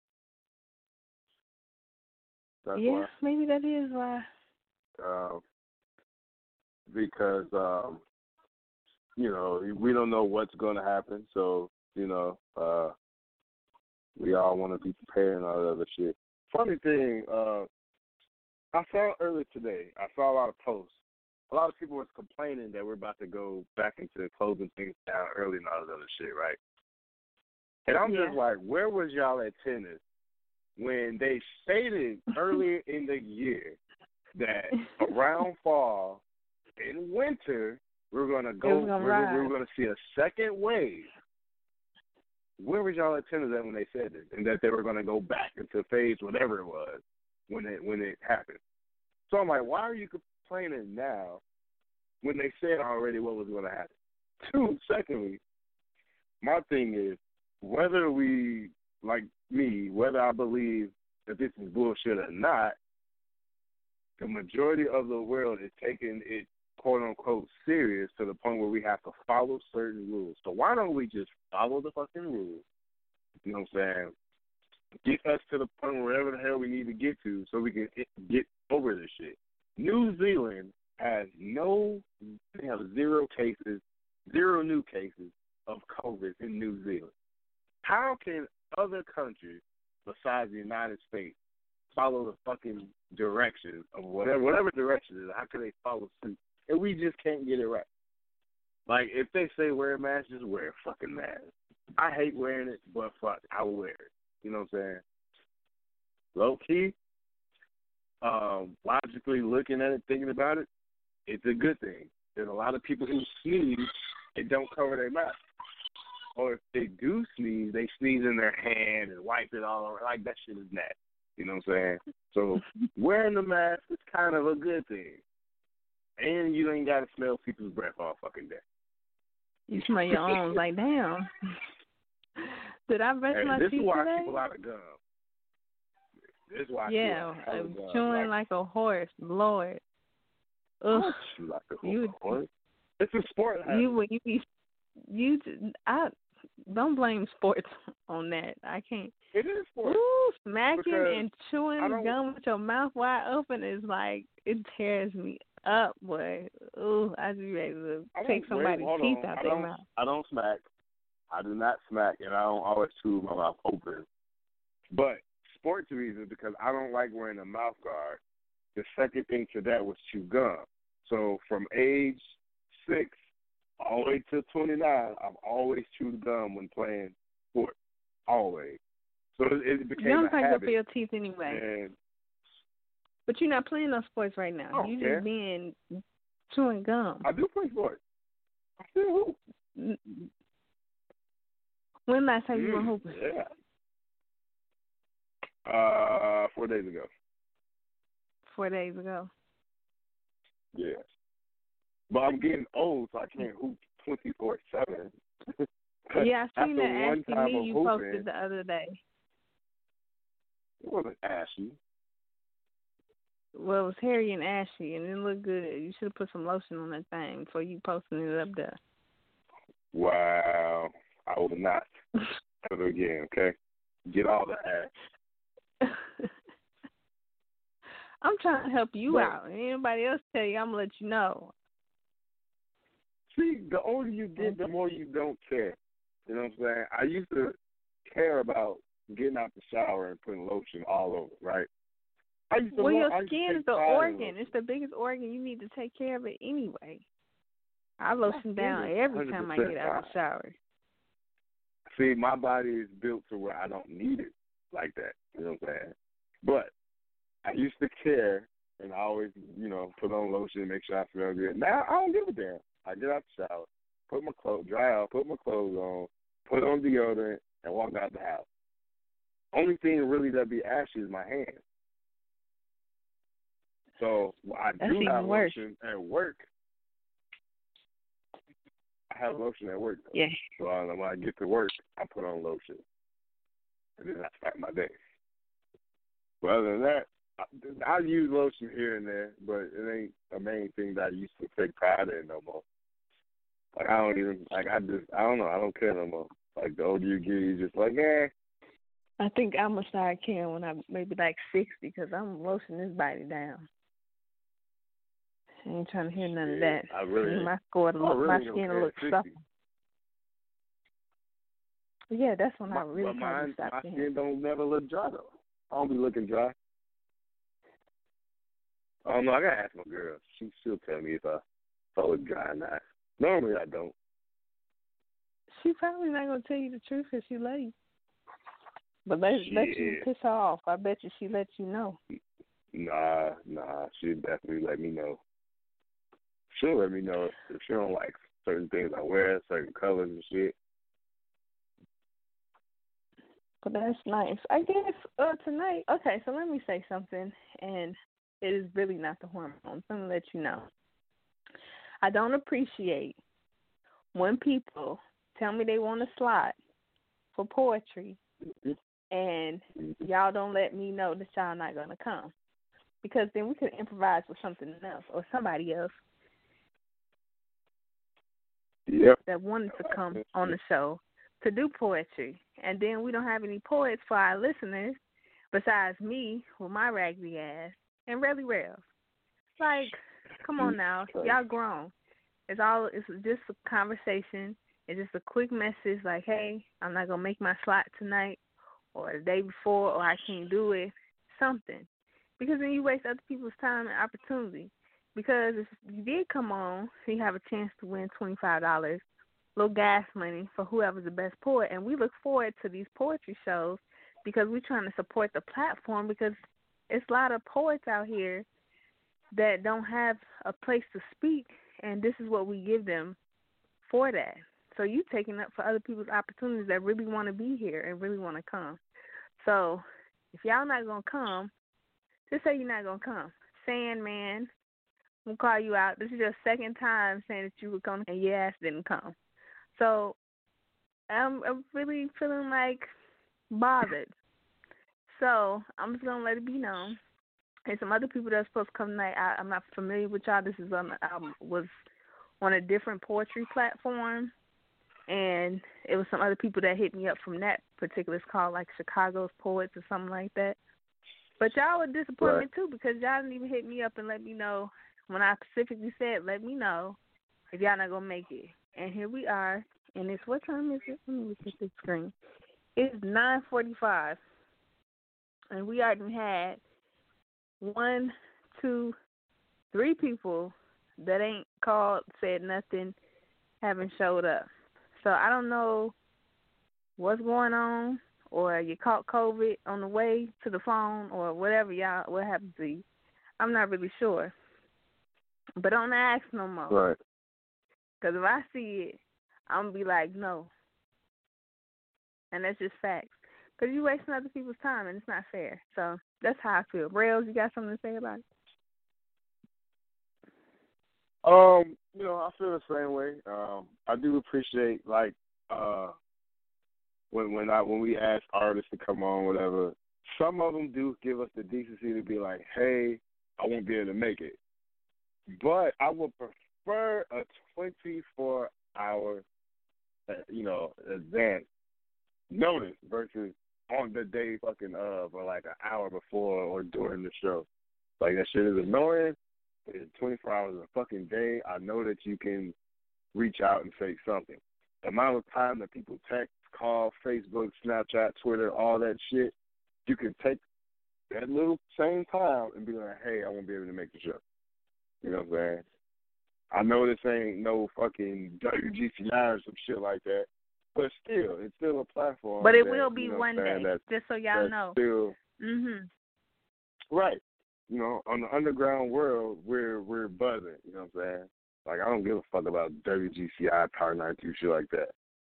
That's yeah, why. maybe that is why. Uh, because, um, you know, we don't know what's going to happen. So, you know, uh, we all want to be prepared and all that other shit. Funny thing, uh, I saw earlier today, I saw a lot of posts. A lot of people were complaining that we're about to go back into closing things down early and all that other shit, right? And I'm yeah. just like, where was y'all at tennis when they stated earlier in the year that around fall and winter we're gonna go, gonna we're, we're gonna see a second wave? Where was y'all at tennis at when they said this, and that they were gonna go back into phase whatever it was when it when it happened? So I'm like, why are you complaining now when they said already what was going to happen? Two, secondly, my thing is whether we, like me, whether I believe that this is bullshit or not, the majority of the world is taking it quote unquote serious to the point where we have to follow certain rules. So why don't we just follow the fucking rules? You know what I'm saying? Get us to the point wherever the hell we need to get to so we can get over this shit. New Zealand has no, they have zero cases, zero new cases of COVID in New Zealand. How can other countries besides the United States follow the fucking directions of whatever whatever direction it is? How can they follow suit? And we just can't get it right. Like, if they say wear a mask, just wear a fucking mask. I hate wearing it, but fuck, I will wear it. You know what I'm saying? Low key, um, logically looking at it, thinking about it, it's a good thing. There's a lot of people who sneeze and don't cover their mouth. or if they do sneeze, they sneeze in their hand and wipe it all over. Like, that shit is nasty. You know what I'm saying? So wearing the mask is kind of a good thing. And you ain't got to smell people's breath all fucking day. You smell your own. Like, damn. Did I brush hey, my this teeth is why today? I keep a lot of gum. This is why yeah, I I'm keep chewing like, like a horse. Lord. Ugh. Like a you, horse. It's a sport. You, when you be, you, I don't blame sports on that. I can't. It is sport. Ooh, smacking because and chewing gum with your mouth wide open is like, it tears me up, boy. Ooh, I'd be ready to take somebody's wait, teeth on. out I their don't, mouth. I don't smack. I do not smack, and I don't always chew my mouth open. But sports reasons, because I don't like wearing a mouth guard. The second thing to that was chew gum. So from age six all the way to twenty-nine, I've always chewed gum when playing sports. Always. So it, it became you don't a take habit. up for your teeth anyway. And but you're not playing no sports right now. You care. just being chewing gum. I do play sports. I still hoop. When last time mm, you were hooping? Yeah. Uh, four days ago. Four days ago. Yes. But I'm getting old, so I can't hoop twenty-four seven. Yeah, I seen that Ashley me you hooping, posted the other day. It wasn't ashy. Well, it was hairy and ashy, and it looked good. You should have put some lotion on that thing before you posting it up there. Wow. I will not. Do it again, okay? Get all the ash. I'm trying to help you but, out. Anybody else tell you, I'm going to let you know. See, the older you get, the more you don't care. You know what I'm saying? I used to care about getting out the shower and putting lotion all over, right? I used to well, lo- your skin is the organ. It's the biggest organ. You need to take care of it anyway. I lotion down every time I get out the shower. See, my body is built to where I don't need it like that. You know what I'm saying? But I used to care, and I always, you know, put on lotion and make sure I smell good. Now I don't give a damn. I get out the shower, put my clothes, dry out, put my clothes on, put on deodorant, and walk out the house. Only thing really that be ashy is my hands. So I That's do have worse. lotion at work. I have lotion at work. Though. Yeah. So I, when I get to work, I put on lotion, and then I start my day. But other than that, I, I use lotion here and there, but it ain't a main thing that I used to take pride in no more. Like I don't even like I just I don't know I don't care no more. Like the older you get, you just like eh. I think I'm gonna start caring when I'm maybe like sixty because I'm lotioning this body down. I ain't trying to hear none yeah, of that. I really, my skin to look, really my skin to look supple. Yeah, that's when my, I really but probably mine, stop my caring. skin don't never look dry though. I don't be looking dry. I don't know. I gotta ask my girl. She she'll tell me if I if I look dry or not. Normally I don't. She probably not gonna tell you the truth if she let you. But let Shit. let you piss her off. I bet you she lets you know. Nah, nah. She'll definitely let me know. She'll let me know if she don't like certain things I wear, certain colors and shit. But that's nice. I guess uh, tonight, okay, so let me say something, and it is really not the hormones. I'm going to let you know. I don't appreciate when people tell me they want to slide for poetry, and y'all don't let me know that y'all not going to come. Because then we could improvise with something else or somebody else yep. that wanted to come on the show to do poetry. And then we don't have any poets for our listeners besides me with my raggedy ass and Relly Rails. Like, come on now. Y'all grown. It's all, it's just a conversation. It's just a quick message like, hey, I'm not going to make my slot tonight or the day before or I can't do it. Something. Because then you waste other people's time and opportunity. Because if you did come on, you have a chance to win twenty-five dollars, little gas money for whoever's the best poet. And we look forward to these poetry shows because we're trying to support the platform because it's a lot of poets out here that don't have a place to speak, and this is what we give them for that. So you taking up for other people's opportunities that really want to be here and really want to come. So if y'all not going to come, just say you're not going to come. Sandman, I'm going to call you out. This is your second time saying that you were coming and your ass didn't come. So I'm, I'm really feeling like bothered. So I'm just going to let it be known. And some other people that are supposed to come tonight, I, I'm not familiar with y'all. This is on, I was on a different poetry platform, and it was some other people that hit me up from that particular. It's called like Chicago's Poets or something like that. But y'all would disappoint right. me too, because y'all didn't even hit me up and let me know when I specifically said, let me know if y'all not going to make it. And here we are, and it's, what time is it? Let me look at the screen. It's nine forty-five, and we already had one, two, three people that ain't called, said nothing, haven't showed up. So I don't know what's going on, or you caught COVID on the way to the phone, or whatever y'all, what happened to you. I'm not really sure. But don't ask no more. Right. Because if I see it, I'm going to be like, no. And that's just facts. Because you're wasting other people's time, and it's not fair. So that's how I feel. Rails, you got something to say about it? Um, you know, I feel the same way. Um, I do appreciate, like, uh, when when I when we ask artists to come on, whatever. Some of them do give us the decency to be like, "Hey, I won't be able to make it," but I would prefer a twenty-four hour, uh, you know, advance notice versus on the day fucking of or like an hour before or during the show. Like, that shit is annoying. It's twenty-four hours a fucking day. I know that you can reach out and say something. The amount of time that people text, call, Facebook, Snapchat, Twitter, all that shit, you can take that little same time and be like, hey, I won't be able to make the show. You know what I'm saying? I know this ain't no fucking W G C I or some shit like that, but still, it's still a platform. But it that, will be you know one day, that's, just so y'all that's know. Still, mm-hmm. Right. You know, on the underground world, we're we're buzzing. You know what I'm saying? Like, I don't give a fuck about W G C I, Power ninety-two, shit like that.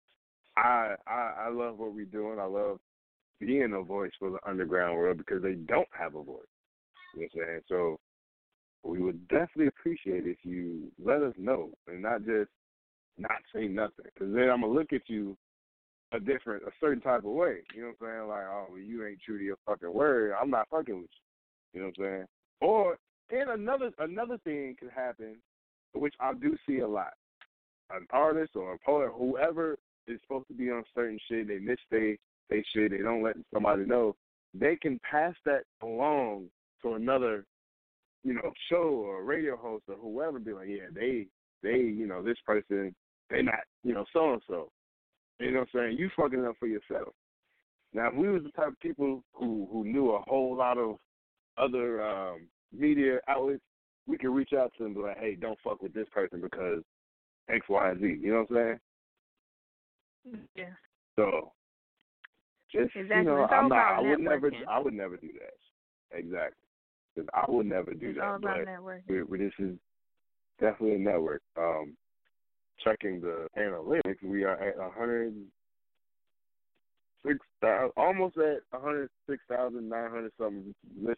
I, I I love what we're doing. I love being a voice for the underground world because they don't have a voice. You know what I'm saying? So we would definitely appreciate if you let us know and not just not say nothing. Because then I'm going to look at you a different, a certain type of way. You know what I'm saying? Like, oh, well, you ain't true to your fucking word. I'm not fucking with you. You know what I'm saying? Or, and another another thing can happen, which I do see a lot. An artist or a poet, whoever is supposed to be on certain shit, they miss they, they shit, they don't let somebody know, they can pass that along to another, you know, show or radio host or whoever, be like, yeah, they, they, you know, this person, they not, you know, so-and-so. You know what I'm saying? You fucking up for yourself. Now, if we was the type of people who, who knew a whole lot of other um, media outlets, we could reach out to them and be like, hey, don't fuck with this person because X, Y, and Z. You know what I'm saying? Yeah. So, just, exactly. you know, It's I'm all not, about I would networking. never, I would never do that. Exactly. Because I would never do it's that. All about but networking. we, we, this is definitely a network. Um, checking the analytics, we are at one hundred six thousand, almost at one hundred six thousand nine hundred something listeners.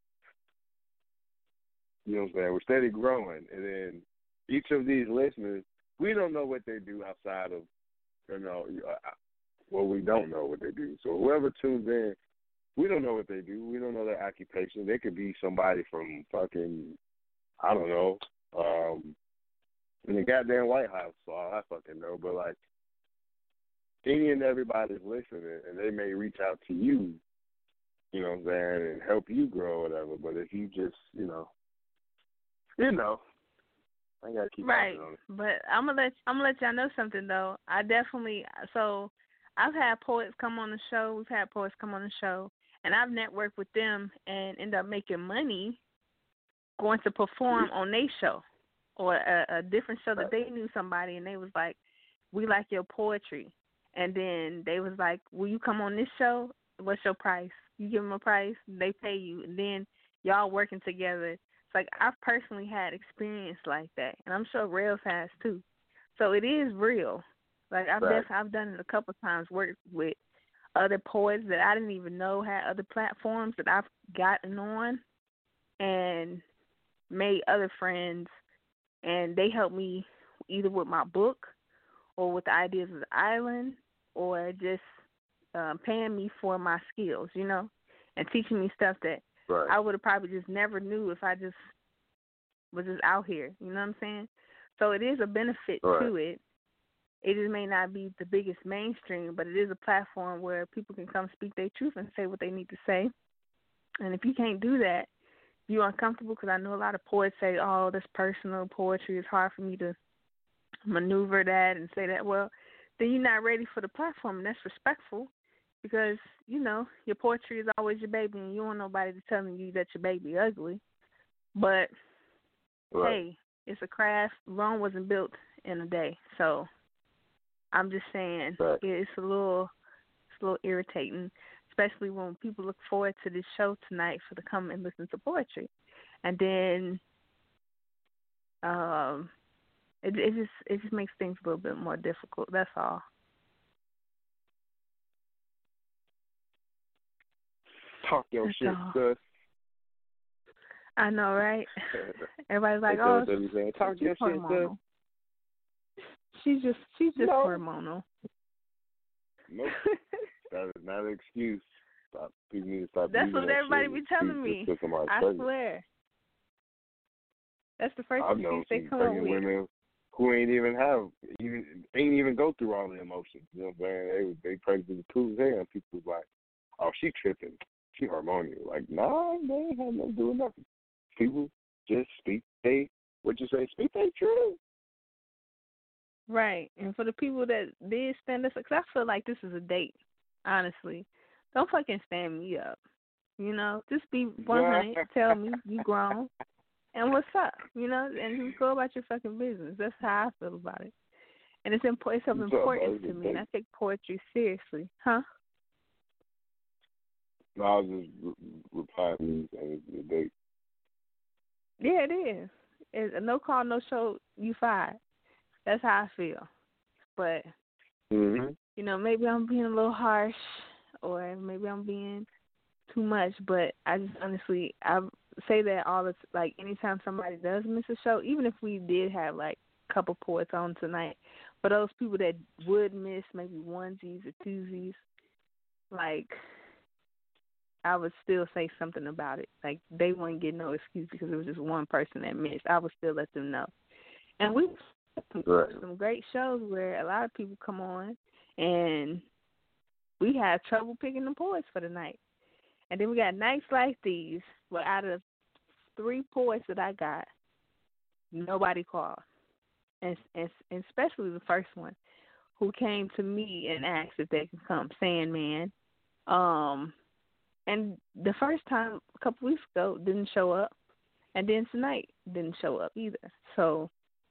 You know what I'm saying? We're steady growing. And then each of these listeners, we don't know what they do outside of, you know, well, we don't know what they do. So whoever tunes in, we don't know what they do. We don't know their occupation. They could be somebody from fucking, I don't know, um, in the goddamn White House, so all I fucking know. But, like, any and everybody's listening, and they may reach out to you, you know what I'm saying, and help you grow or whatever. But if you just, you know, you know, I gotta keep right. on it. But I'm gonna let I'm gonna let y'all know something though. I definitely so I've had poets come on the show. We've had poets come on the show, and I've networked with them and end up making money going to perform on their show or a, a different show that they knew somebody, and they was like, "We like your poetry," and then they was like, "Will you come on this show? What's your price?" You give them a price, they pay you, and then y'all working together. It's like I've personally had experience like that, and I'm sure Rails has too. So it is real. Like I've right. def- I've done it a couple times. Worked with other poets that I didn't even know had other platforms that I've gotten on, and made other friends, and they helped me either with my book or with the ideas of the island, or just um, paying me for my skills, you know, and teaching me stuff that right. I would have probably just never knew if I just was just out here. You know what I'm saying? So it is a benefit right. to it. It just may not be the biggest mainstream, but it is a platform where people can come speak their truth and say what they need to say. And if you can't do that, you're uncomfortable, because I know a lot of poets say, oh, that's personal poetry. It's hard for me to maneuver that and say that. Well, then you're not ready for the platform, and that's respectful, because, you know, your poetry is always your baby, and you don't want nobody to telling you that your baby ugly. But, right. hey, it's a craft. Rome wasn't built in a day. So I'm just saying right. it's a little it's a little irritating, especially when people look forward to this show tonight for to come and listen to poetry. And then um, it, it just it just makes things a little bit more difficult. That's all. Talk your That's shit, all. sis. I know, right? Everybody's like, oh, talk your shit, sis. She's just she's just no. hormonal. Nope. That is not an excuse. Stop. People need to stop. That's what that everybody shit. be telling me. I pregnant. swear. That's the first I've excuse known they some come pregnant up with. women who ain't even have even ain't even go through all the emotions. You know what I'm saying? They they pregnant as cool as hell, and people was like, "Oh, she tripping. She hormonal." Like, nah, they ain't have nothing to do with nothing. People just speak they what you say, speak they truth. Right. And for the people that did stand us, because I feel like this is a date, honestly. Don't fucking stand me up. You know, just be one hundred. Tell me you grown. And what's up? You know, and just go about your fucking business. That's how I feel about it. And it's, impo- it's of importance to me, and I take poetry seriously. Huh? No, I was just re- replying to you saying it's a date. Yeah, it is. It's a no call, no show, you fired. That's how I feel. But, mm-hmm. you know, maybe I'm being a little harsh, or maybe I'm being too much, but I just honestly, I say that all the, like, anytime somebody does miss a show, even if we did have, like, a couple poets on tonight, for those people that would miss maybe onesies or twosies, like, I would still say something about it. Like, they wouldn't get no excuse because it was just one person that missed. I would still let them know. And we've right. some great shows where a lot of people come on, and we had trouble picking the poets for the night. And then we got nights like these where out of three poets that I got, nobody called. And, and, and especially the first one, who came to me and asked if they could come, Sandman. Um, and the first time, a couple weeks ago, didn't show up. And then tonight, didn't show up either. So,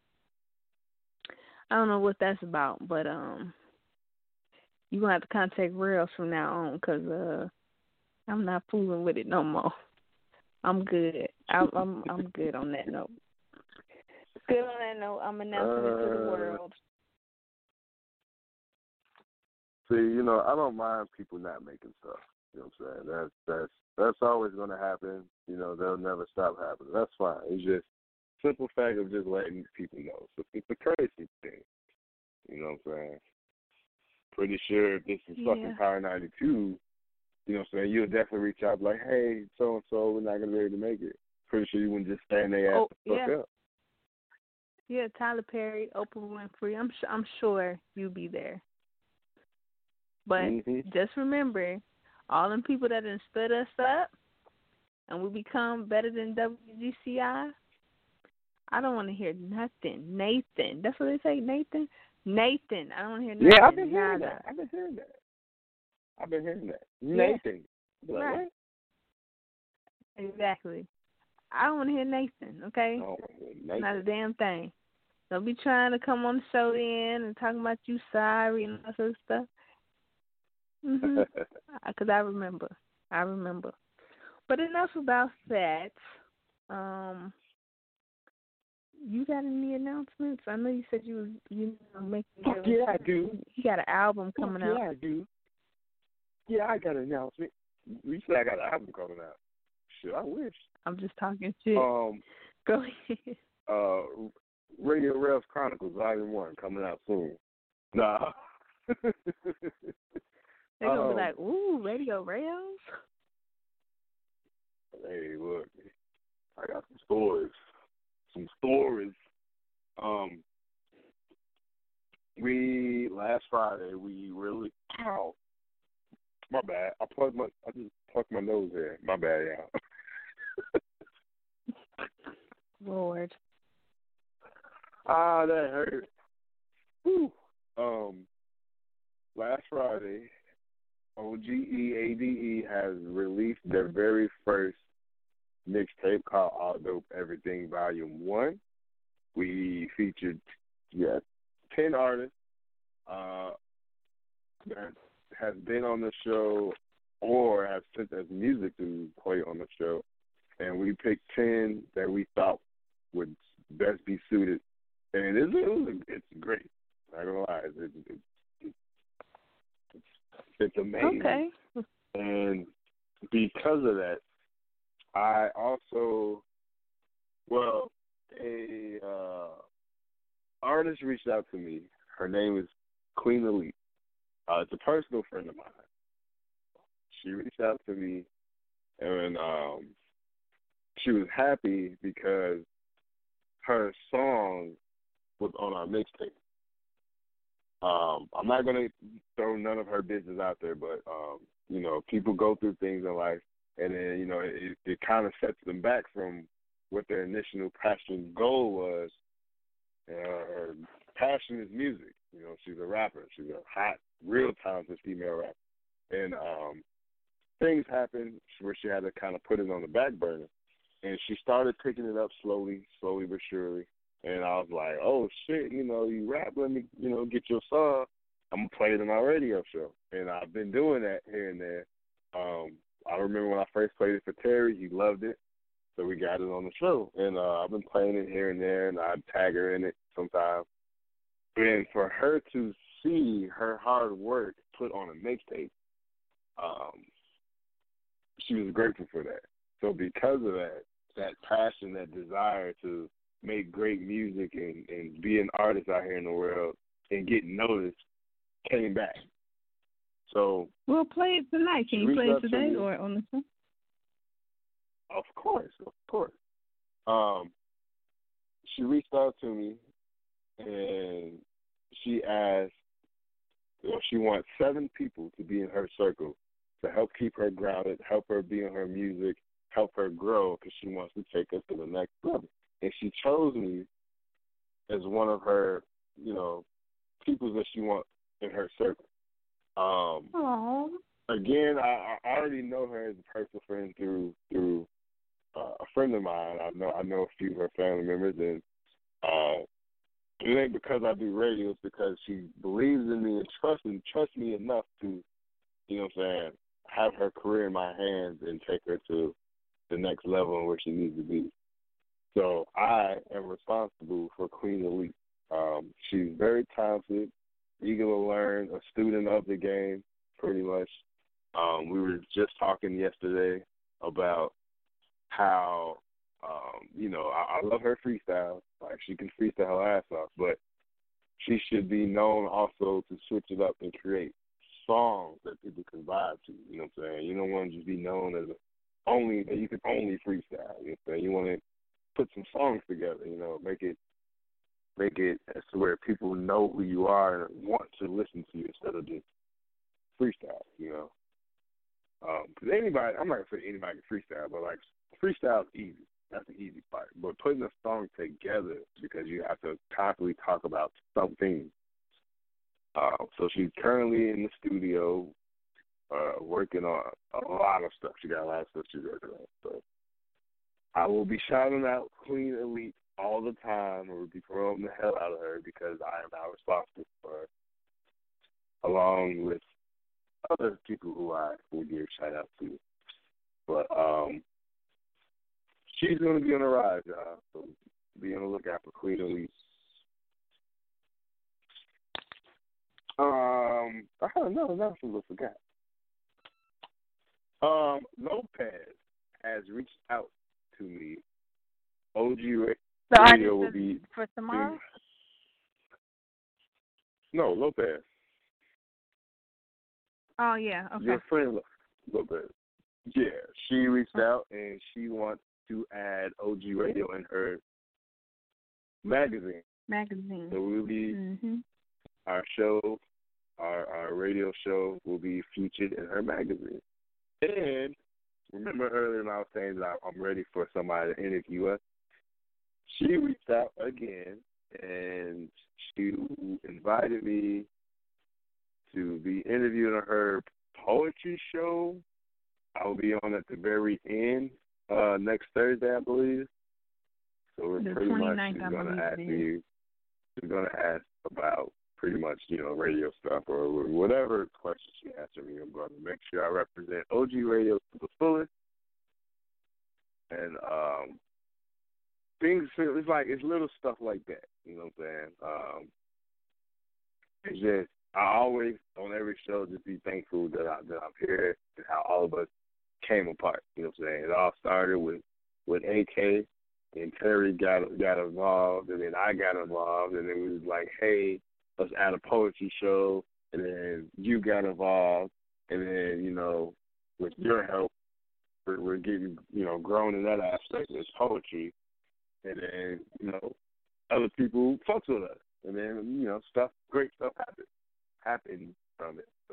I don't know what that's about, but um, you're going to have to contact Rails from now on, because uh, I'm not fooling with it no more. I'm good. I'm I'm, I'm good on that note. Good on that note. I'm announcing uh, it to the world. See, you know, I don't mind people not making stuff. You know what I'm saying? That's that's that's always going to happen. You know, they'll never stop happening. That's fine. It's just simple fact of just letting people know. So it's a courtesy thing. You know what I'm saying? Pretty sure if this is yeah. fucking Power ninety-two, you know what I'm saying, you'll definitely reach out like, hey, so-and-so, we're not going to be able to make it. Pretty sure you wouldn't just stand there oh, and fuck yeah. up. Yeah, Tyler Perry, Oprah Winfrey, I'm, sh- I'm sure you'll be there. But mm-hmm. just remember, all them people that done stood us up and we become better than W G C I, I don't want to hear nothing. Nathan. That's what they say, Nathan? Nathan. I don't want to hear nothing. Yeah, I've been hearing Nada. that. I've been hearing that. I've been hearing that. Yeah. Nathan. Like, right. What? Exactly. I don't want to hear Nathan, okay? Oh, Nathan. Not a damn thing. Don't be trying to come on the show then and talking about you sorry and all that sort of stuff. Mm-hmm. Because I remember. I remember. But enough about that. Um, you got any announcements? I know you said you was you know, making Fuck yeah, I do. He got an album coming yeah, out. Yeah, I do. Yeah, I got an announcement. You said I got an album coming out. Shit, I wish. I'm just talking shit. Um, Go ahead. Uh, Radio Rails Chronicles Volume One coming out soon. Nah. They're gonna um, be like, "Ooh, Radio Rails." Hey, look, I got some stories. Some stories. Um, we last Friday we really. Ow, my bad. I plugged my. I just plucked my nose there. My bad, y'all. Lord. Ah, that hurt. Whew. Um, last Friday, O G E A D E has released their very first mixtape called All Dope Everything Volume One. We featured, yeah, ten artists uh, that has been on the show or have sent us music to play on the show, and we picked ten that we thought would best be suited. And it's it's, it's great. I'm not gonna lie, it's, it's, it's, it's amazing. Okay. And because of that, I also, well, a uh, artist reached out to me. Her name is Queen Elite. Uh, it's a personal friend of mine. She reached out to me, and um, she was happy because her song was on our mixtape. Um, I'm not going to throw none of her business out there, but, um, you know, people go through things in life, and then, you know, it, it kind of sets them back from what their initial passion goal was. Uh, her passion is music. You know, she's a rapper. She's a hot, real talented female rapper. And um, things happened where she had to kind of put it on the back burner. And she started picking it up slowly, slowly but surely. And I was like, oh, shit, you know, you rap, let me, you know, get your song. I'm going to play it on our radio show. And I've been doing that here and there. Um, I remember when I first played it for Terry, he loved it. So we got it on the show. And uh, I've been playing it here and there, and I tag her in it sometimes. And for her to see her hard work put on a mixtape, um, she was grateful for that. So because of that, that passion, that desire to make great music and, and be an artist out here in the world and get noticed came back. So we'll play it tonight. Can you play it today or on the show? Of course, of course. Um, she reached out to me and she asked, you know, she wants seven people to be in her circle to help keep her grounded, help her be in her music, help her grow because she wants to take us to the next level. And she chose me as one of her, you know, people that she wants in her circle. Um, Aww. Again, I, I already know her as a personal friend through through uh, a friend of mine. I know I know a few of her family members, and uh, it ain't because I do radio. It's because she believes in me and trusts and trusts me enough to, you know what I'm saying, have her career in my hands and take her to the next level and where she needs to be. So I am responsible for Queen Elite. Um, she's very talented, eager to learn, a student of the game, pretty much. Um, we were just talking yesterday about how, um, you know, I, I love her freestyle. Like, she can freestyle her ass off, but she should be known also to switch it up and create songs that people can vibe to. You know what I'm saying? You don't want to just be known as a, only that you can only freestyle. You know what I'm saying? You want to put some songs together. You know, make it make it as to where people know who you are and want to listen to you instead of just freestyle. You know, because um, anybody, I'm not gonna say anybody can freestyle, but like freestyle is easy. That's the easy part. But putting a song together, because you have to constantly talk about something. Uh, so she's currently in the studio uh, working on a lot of stuff. She got a lot of stuff she's working on. So I will be shouting out Queen Elite all the time. I will be promoting the hell out of her because I am now responsible for her, along with other people who I will give shout out to. But um, she's going to be on the rise, y'all. So be on the lookout for Queen Elite. Um, I don't know. That's what I forgot. Um, Lopez has reached out to me. O G Radio The artist will is be for tomorrow? No, Lopez. Oh, yeah, okay. Your friend Lopez. Yeah, she reached out and she wants to add O G Radio in her magazine. Magazine. So we'll be mm-hmm. our show, our our radio show will be featured in her magazine. And remember earlier when I was saying that I'm ready for somebody to interview us? She reached out again and she invited me to be interviewed on her poetry show. I'll be on at the very end uh, next Thursday, I believe. So we're the pretty much I going to ask it you, we're going to ask about pretty much, you know, radio stuff or whatever questions you answer me. I'm going to make sure I represent O G Radio to the fullest. And um, things, it's like, it's little stuff like that, you know what I'm saying? Um, it's just, I always, on every show, just be thankful that, I, that I'm here and how all of us came apart, you know what I'm saying? It all started with, with A K, and Terry got got involved, and then I got involved, and then we was like, hey, let's add a poetry show, and then you got involved, and then, you know, with your help, we're, we're getting, you know, grown in that aspect of poetry, and then, you know, other people fucks with us, and then, you know, stuff, great stuff happened, happened from it. So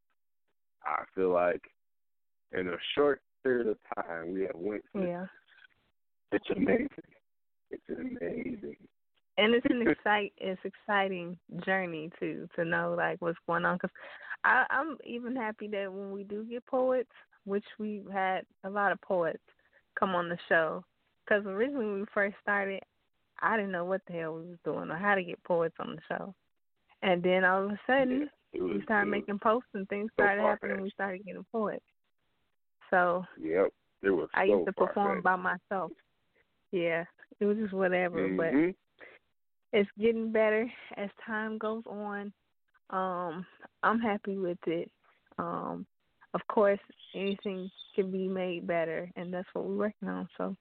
I feel like in a short period of time, we have went through. Yeah. It's amazing. It's amazing. And it's an excite, it's exciting journey too to know like what's going on. Cause I, I'm even happy that when we do get poets, which we've had a lot of poets come on the show. Cause originally when we first started, I didn't know what the hell we was doing or how to get poets on the show. And then all of a sudden, yeah, was, we started making posts and things started so happening. And we started getting poets. So yep, it was. I so used to perform by myself. Yeah, it was just whatever, mm-hmm. but it's getting better as time goes on. Um, I'm happy with it. Um, of course, anything can be made better, and that's what we're working on. So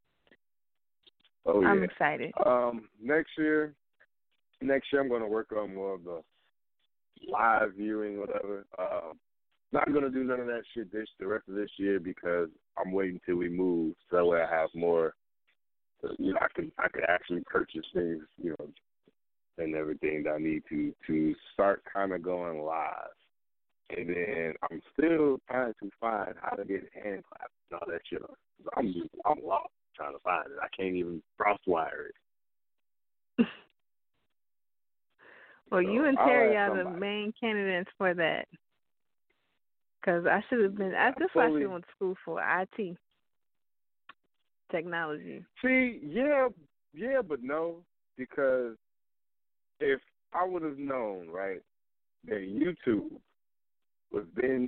oh, yeah. I'm excited. Um, next year, next year I'm going to work on more of the live viewing, whatever. Um, not going to do none of that shit this the rest of this year because I'm waiting till we move, so that way I have more. You know, I could I could actually purchase things, you know, and everything that I need to to start kind of going live. And then I'm still trying to find how to get hand claps and all that shit. I'm just I'm lost trying to find it. I can't even cross wire it. Well, so you and Terry are somebody. the main candidates for that. Because I should have been. I, that's what I should have went to school for I T. Technology. See, yeah, yeah, but no, because if I would have known, right, that YouTube was been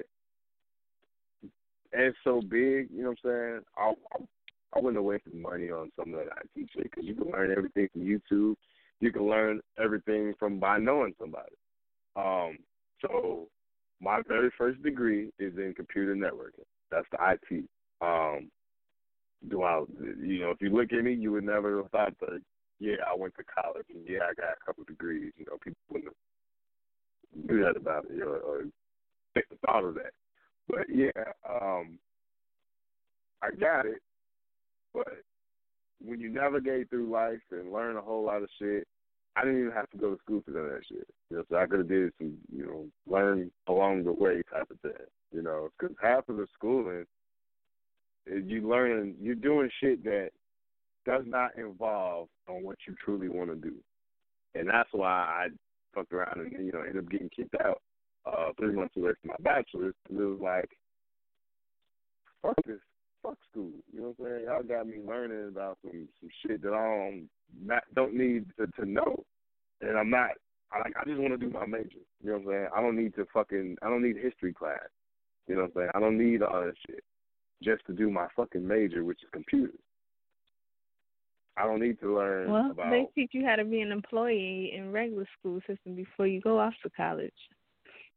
and so big, you know what I'm saying, I, I, I wouldn't have wasted money on some of that I T shit because you can learn everything from YouTube. You can learn everything from by knowing somebody. Um, so my very first degree is in computer networking. That's the I T. Um, Do I, you know, if you look at me, you would never have thought that, yeah, I went to college and, yeah, I got a couple of degrees. You know, people wouldn't have do that about it or, or think the thought of that. But, yeah, um, I got it. But when you navigate through life and learn a whole lot of shit, I didn't even have to go to school for none of that shit. You know, so I could have did some, you know, learn along the way type of thing. You know, because half of the schooling, you learning, you're doing shit that does not involve on what you truly want to do. And that's why I fucked around and, you know, ended up getting kicked out uh, three months away from my bachelor's. And it was like, fuck this, fuck school. You know what I'm saying? Y'all got me learning about some, some shit that I don't, not, don't need to, to know. And I'm not, I, like, I just want to do my major. You know what I'm saying? I don't need to fucking, I don't need history class. You know what I'm saying? I don't need all that shit just to do my fucking major, which is computers. I don't need to learn well, about... they teach you how to be an employee in regular school system before you go off to college.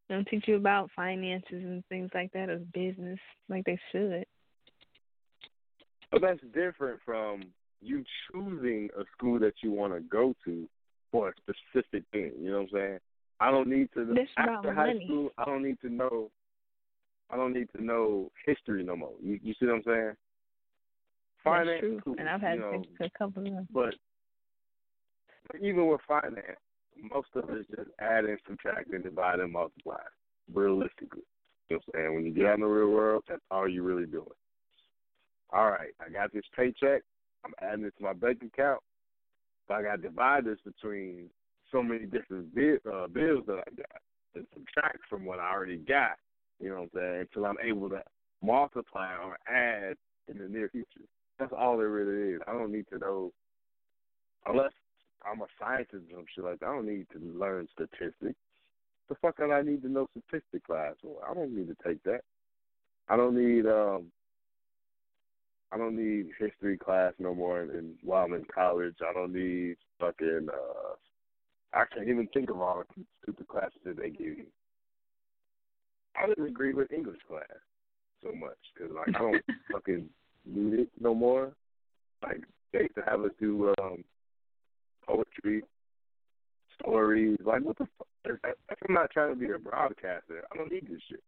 They don't teach you about finances and things like that, or business, like they should. But that's different from you choosing a school that you want to go to for a specific thing. You know what I'm saying? I don't need to That's after about high money. school. I don't need to know. I don't need to know history no more. You, you see what I'm saying? Finance, That's true. cool, And I've had you know, to take a couple of them. But, but even with finance, most of it is just adding, subtracting, dividing, multiplying. Realistically, you know what I'm saying? When you get out in the real world, that's all you're really doing. All right, I got this paycheck. I'm adding it to my bank account. But I got to divide this between so many different bill, uh, bills that I got and subtract from what I already got, you know what I'm saying, until I'm able to multiply or add in the near future. That's all it really is. I don't need to know, unless I'm a scientist or some shit like that, I don't need to learn statistics. The fuck do I need to know statistics class for? I don't need to take that. I don't need, um, I don't need history class no more in, in, while I'm in college. I don't need fucking, uh, I can't even think of all the stupid classes that they give you. I didn't agree with English class so much because, like, I don't fucking need it no more. Like, they used to have us do um, poetry, stories. Like, what the fuck? If I'm not trying to be a broadcaster, I don't need this shit.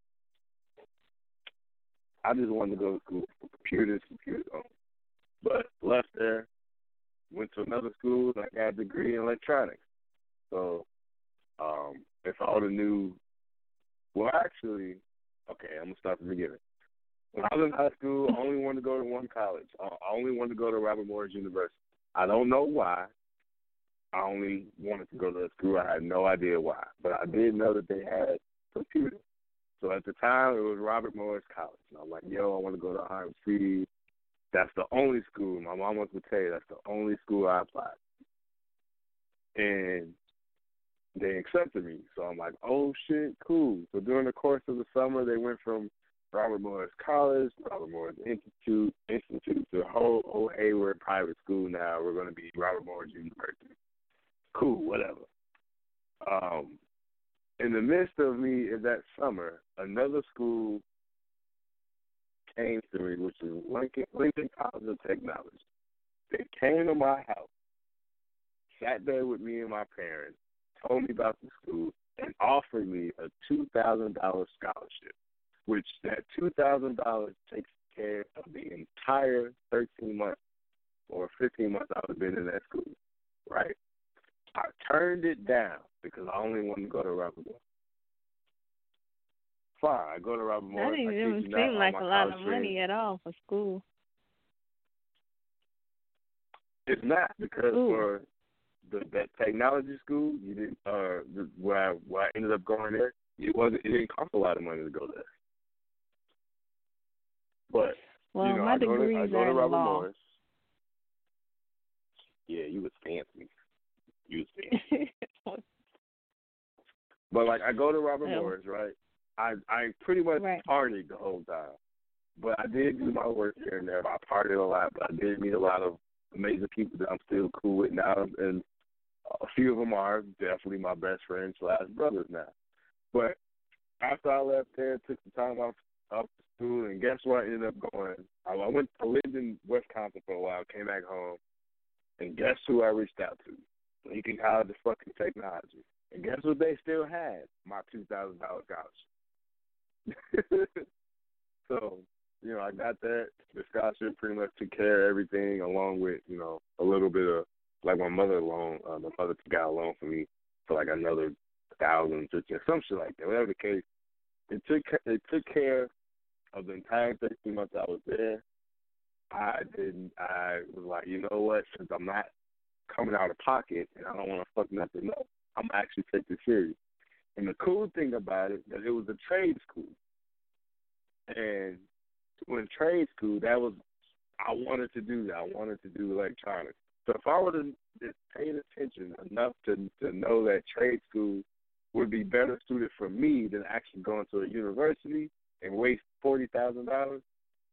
I just wanted to go to school for computers, computers only. But left there, went to another school, and I got a degree in electronics. So, um, if I would have knew, well, actually, okay, I'm going to start from the beginning. When I was in high school, I only wanted to go to one college. I only wanted to go to Robert Morris University. I don't know why. I only wanted to go to that school. I had no idea why. But I did know that they had computers. So at the time, it was Robert Morris College. And I'm like, yo, I want to go to R M C. That's the only school. My mom wants to tell you that's the only school I applied. And they accepted me. So I'm like, oh, shit, cool. So during the course of the summer, they went from Robert Morris College, Robert Morris Institute, Institute to whole old Hayward private school now. We're going to be Robert Morris University. Cool, whatever. Um, in the midst of me in that summer, another school came to me, which is Lincoln, Lincoln College of Technology. They came to my house, sat there with me and my parents, told me about the school, and offered me a two thousand dollars scholarship, which that two thousand dollars takes care of the entire thirteen months or fifteen months I've been in that school, right? I turned it down because I only wanted to go to Robert Morris. Fine, I go to Robert Morris. That didn't even seem like a lot of money at all for school. It's not because Ooh. for the that technology school, you didn't. Uh, the, where I where I ended up going there, it wasn't. It didn't cost a lot of money to go there. But well, you know, my I go degrees to, I go are to in Robert law. Morris. Yeah, you was fancy. You was fancy. But like, I go to Robert yeah. Morris, right? I I pretty much right. partied the whole time. But I did do my work here and there. I partied a lot, but I did meet a lot of amazing people that I'm still cool with now, and a few of them are definitely my best friends slash brothers now. But after I left there, took some time off off school, and guess where I ended up going? I went, I lived in Wisconsin for a while, came back home, and guess who I reached out to? Lincoln College of fucking Technology. And guess what they still had? My two thousand dollars scholarship. So, you know, I got that. The scholarship pretty much took care of everything, along with, you know, a little bit of, like my mother loan, uh, my mother got a loan for me for like another thousand, fifteen, some shit like that. Whatever the case, it took it took care of the entire thirteen months I was there. I didn't. I was like, you know what? Since I'm not coming out of pocket and I don't want to fuck nothing up, I'm actually take this serious. And the cool thing about it, that it was a trade school. And when trade school, that was, I wanted to do that. I wanted to do electronics. So if I would have just paid attention enough to to know that trade school would be better suited for me than actually going to a university and waste forty thousand dollars,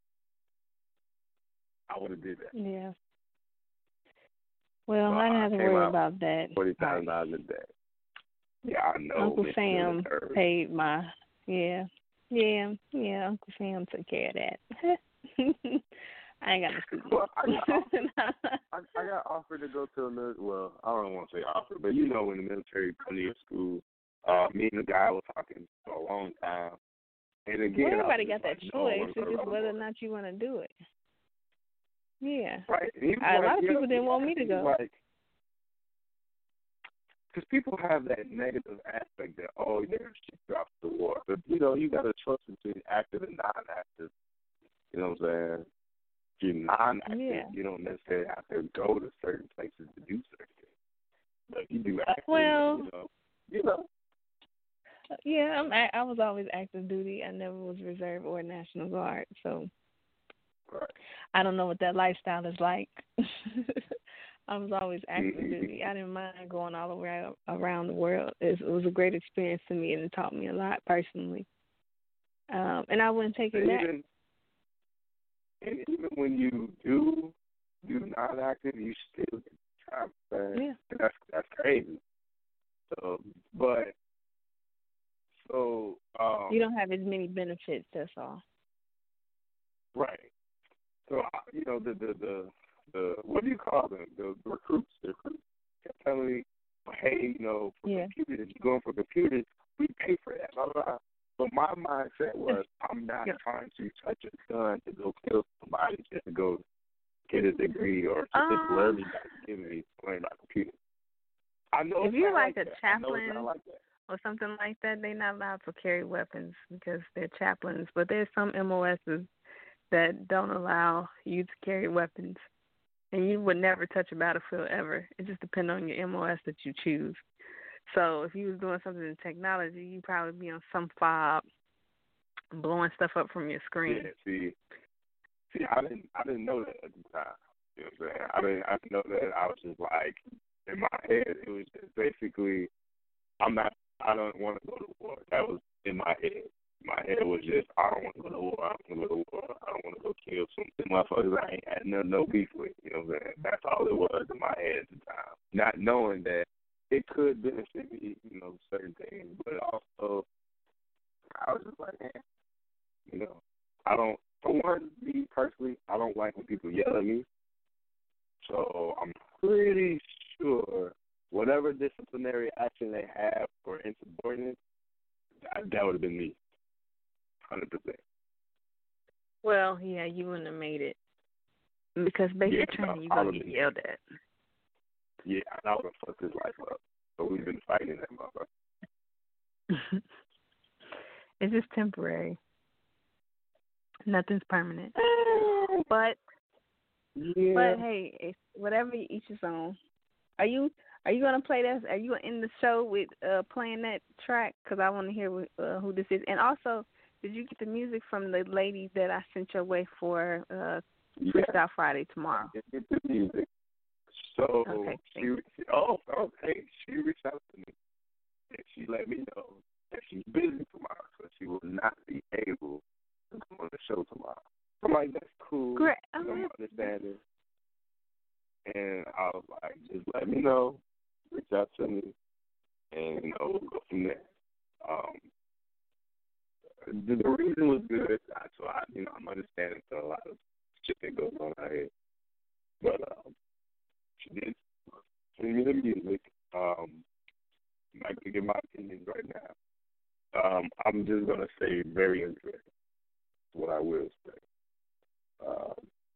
I would have did that. Yeah. Well, so I didn't have to worry about that. Forty thousand dollars a day. Yeah, I know. Uncle Mister Sam Nerd. paid my yeah. Yeah, yeah, Uncle Sam took care of that. I ain't got no students. Well, I got, offered, I, I got offered to go to a military. Well, I don't want to say offered, but you know, when the military come to your school, uh, me and the guy was talking for a long time. And again, well, everybody got that like, choice. No, It's just whether or not you want to do it. Yeah. Right. And he was a like, lot of yeah, people didn't want me to go. Like, because people have that negative aspect that, oh, you're shit drops the war. But, you know, you got to trust between active and non-active. You know what I'm saying? If you're non-active, yeah. you don't necessarily have to go to certain places to do certain things. But if you do active, well, you know, you know. Yeah, I'm, I, I was always active duty. I never was reserve or National Guard, so right. I don't know what that lifestyle is like. I was always active duty. I didn't mind going all around around the world. It, it was a great experience to me, and it taught me a lot personally. Um, and I wouldn't take it and back. Even, and even when you do do not active, you still get time. Yeah, that's that's crazy. So, but so um, you don't have as many benefits. That's all. Right. So you know the the the, the what do you call them? The recruits. The recruits kept telling me, hey, you know, for yeah. computers, you're going for computers, we pay for that. Blah blah. But my mindset was, I'm not yeah. trying to touch a gun to go kill somebody just to go get a degree or to Um, just learn me to give me learn about computers. I know if you're like, like a that. chaplain like that. or something like that, they're not allowed to carry weapons because they're chaplains. But there's some M O Ss that don't allow you to carry weapons, and you would never touch a battlefield ever. It just depends on your M O S that you choose. So if you was doing something in technology, you'd probably be on some fob, blowing stuff up from your screen. Yeah, see, see, I didn't, I didn't know that at the time. You know what I'm saying? I didn't, I didn't know that. I was just like, in my head, it was just basically, I'm not, I don't want to go to war. That was in my head. My head was just, I don't want to go to war. I don't want to go to war. I don't want to go kill some motherfuckers I ain't had no, no beef with. You know what I'm saying? That's all it was in my head at the time. Not knowing that it could benefit me, you know, certain things, but also I was just like, man, you know, I don't, for one, me personally, I don't like when people yell at me. So I'm pretty sure whatever disciplinary action they have for insubordinate, that, that would have been me, one hundred percent. Well, yeah, you wouldn't have made it because basic yeah, training, no, you're going to get yelled at. Yeah, I would have fucked his life up. So we've been fighting that motherfucker. It's just temporary. Nothing's permanent. But yeah. but hey, it's whatever each is on. Are you are you gonna play that? Are you gonna end the show with uh, playing that track? Because I want to hear uh, who this is. And also, did you get the music from the lady that I sent your way for uh, Freestyle yeah. Friday tomorrow? Get the music. So okay, she, she oh okay, she reached out to me and she let me know that she's busy tomorrow, so she will not be able to come on the show tomorrow. I'm like, that's cool. Great. I'm understanding. And I was like, just let me know, reach out to me, and you know, we'll go from there. Um, the, the reason was good, so I, you know, I'm understanding to a lot of shit that goes on out here. But um, she did send me the music. Um, I'm not gonna give my opinions right now. Um, I'm just gonna say very interesting. What I will say. Um,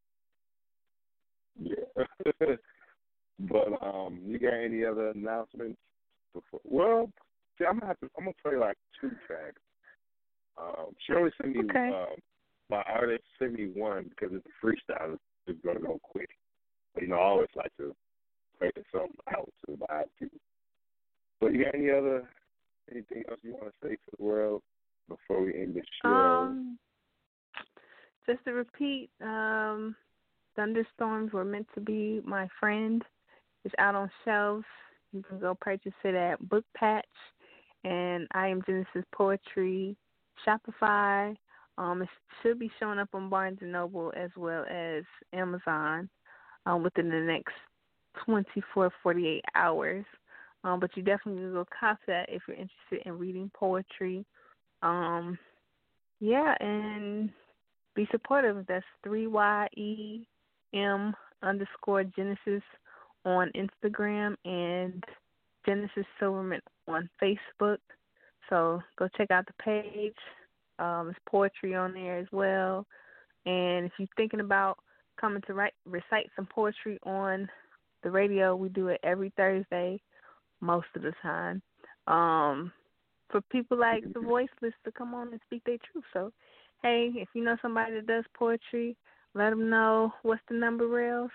yeah. But um, you got any other announcements? Before? Well, see, I'm gonna have to. I'm gonna play like two tracks. Um, she only sent me okay. um, my artist sent me one because it's a freestyle. It's gonna go quick. But, you know, I always like to play something out to the vibe too. But you got any other anything else you want to say to the world before we end the show? Um, just to repeat, um, Thunderstorms Were Meant to Be My Friend. It's out on shelves. You can go purchase it at Book Patch and I Am Genesis Poetry, Shopify. Um, it should be showing up on Barnes and Noble as well as Amazon um, within the next twenty-four, forty-eight hours. Um, but you definitely need to go cop that if you're interested in reading poetry. Um, yeah, and be supportive. That's three Y E M underscore Genesis on Instagram and Genesis Silverman on Facebook. So go check out the page. Um, there's poetry on there as well. And if you're thinking about coming to write, recite some poetry on the radio, we do it every Thursday, most of the time. Um, for people like the voiceless to come on and speak their truth. So, hey, if you know somebody that does poetry, let them know. What's the number, Rails?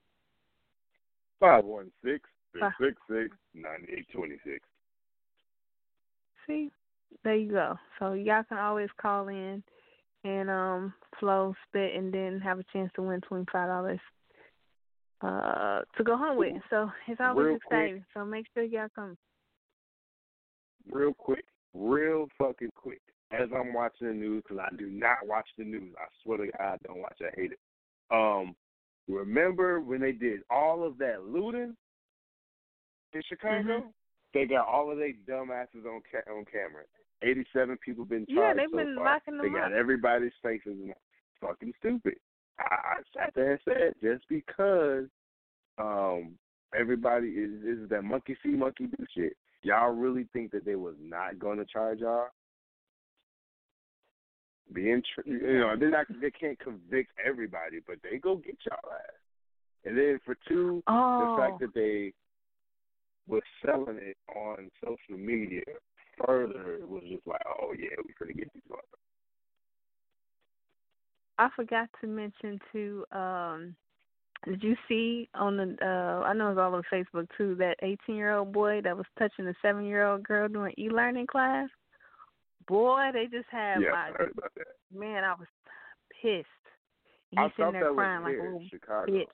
five one six, six six six, nine eight two six. See, there you go. So y'all can always call in and um, flow, spit, and then have a chance to win twenty-five dollars uh, to go home with. So it's always Real exciting. quick, so make sure y'all come. Real quick, real fucking quick. As I'm watching the news, because I do not watch the news. I swear to God, I don't watch it. I hate it. Um, remember when they did all of that looting in Chicago? Mm-hmm. They got all of their dumbasses on ca- on camera. eighty-seven people been charged Yeah, they've so been far. locking They them got up. everybody's faces in fucking stupid. I, I sat there and said, just because um, everybody is, is that monkey see, monkey do shit, y'all really think that they was not going to charge y'all? Being, tr- you know, they're not, they can't convict everybody, but they go get y'all ass. And then for two, Oh. the fact that they was selling it on social media further, it was just like, oh yeah, we finna get these ones. I forgot to mention too. Um, did you see on the? Uh, I know it's all over Facebook too. That eighteen-year-old boy that was touching a seven-year-old girl during e-learning class. Boy, they just had Yeah, my I heard about that. man. I was pissed. He's I sitting thought there that crying was like a here little in Chicago. bitch.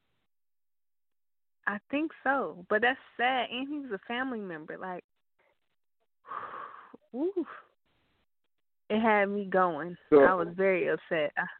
I think so, but that's sad. And he was a family member. Like, ooh, it had me going. So, I was very upset. I,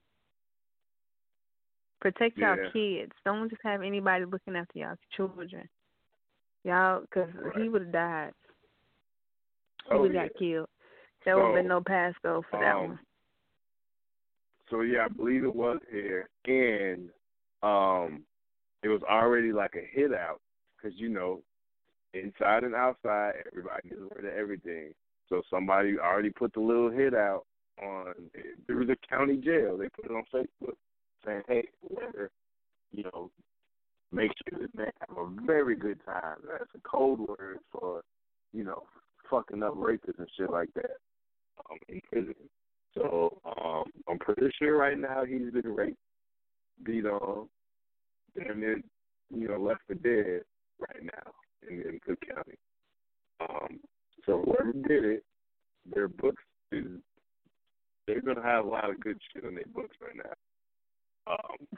protect y'all yeah. kids. Don't just have anybody looking after y'all children. Y'all, because Right. he would have died. He Oh, would have yeah. got killed. There So, would have been no pass go for that um, one. So yeah, I believe it was here, and um, it was already like a hit out because you know, inside and outside, everybody is aware of everything. So somebody already put the little hit out on through the county jail. They put it on Facebook saying, "Hey, whoever, you know, make sure that they have a very good time." That's a code word for, you know, fucking up rapists and shit like that um, in prison. So um, I'm pretty sure right now he's been raped, beat on, and then, you know, left for dead right now in, in Cook County. Um, so whoever did it, their books is, they're going to have a lot of good shit in their books right now. Um,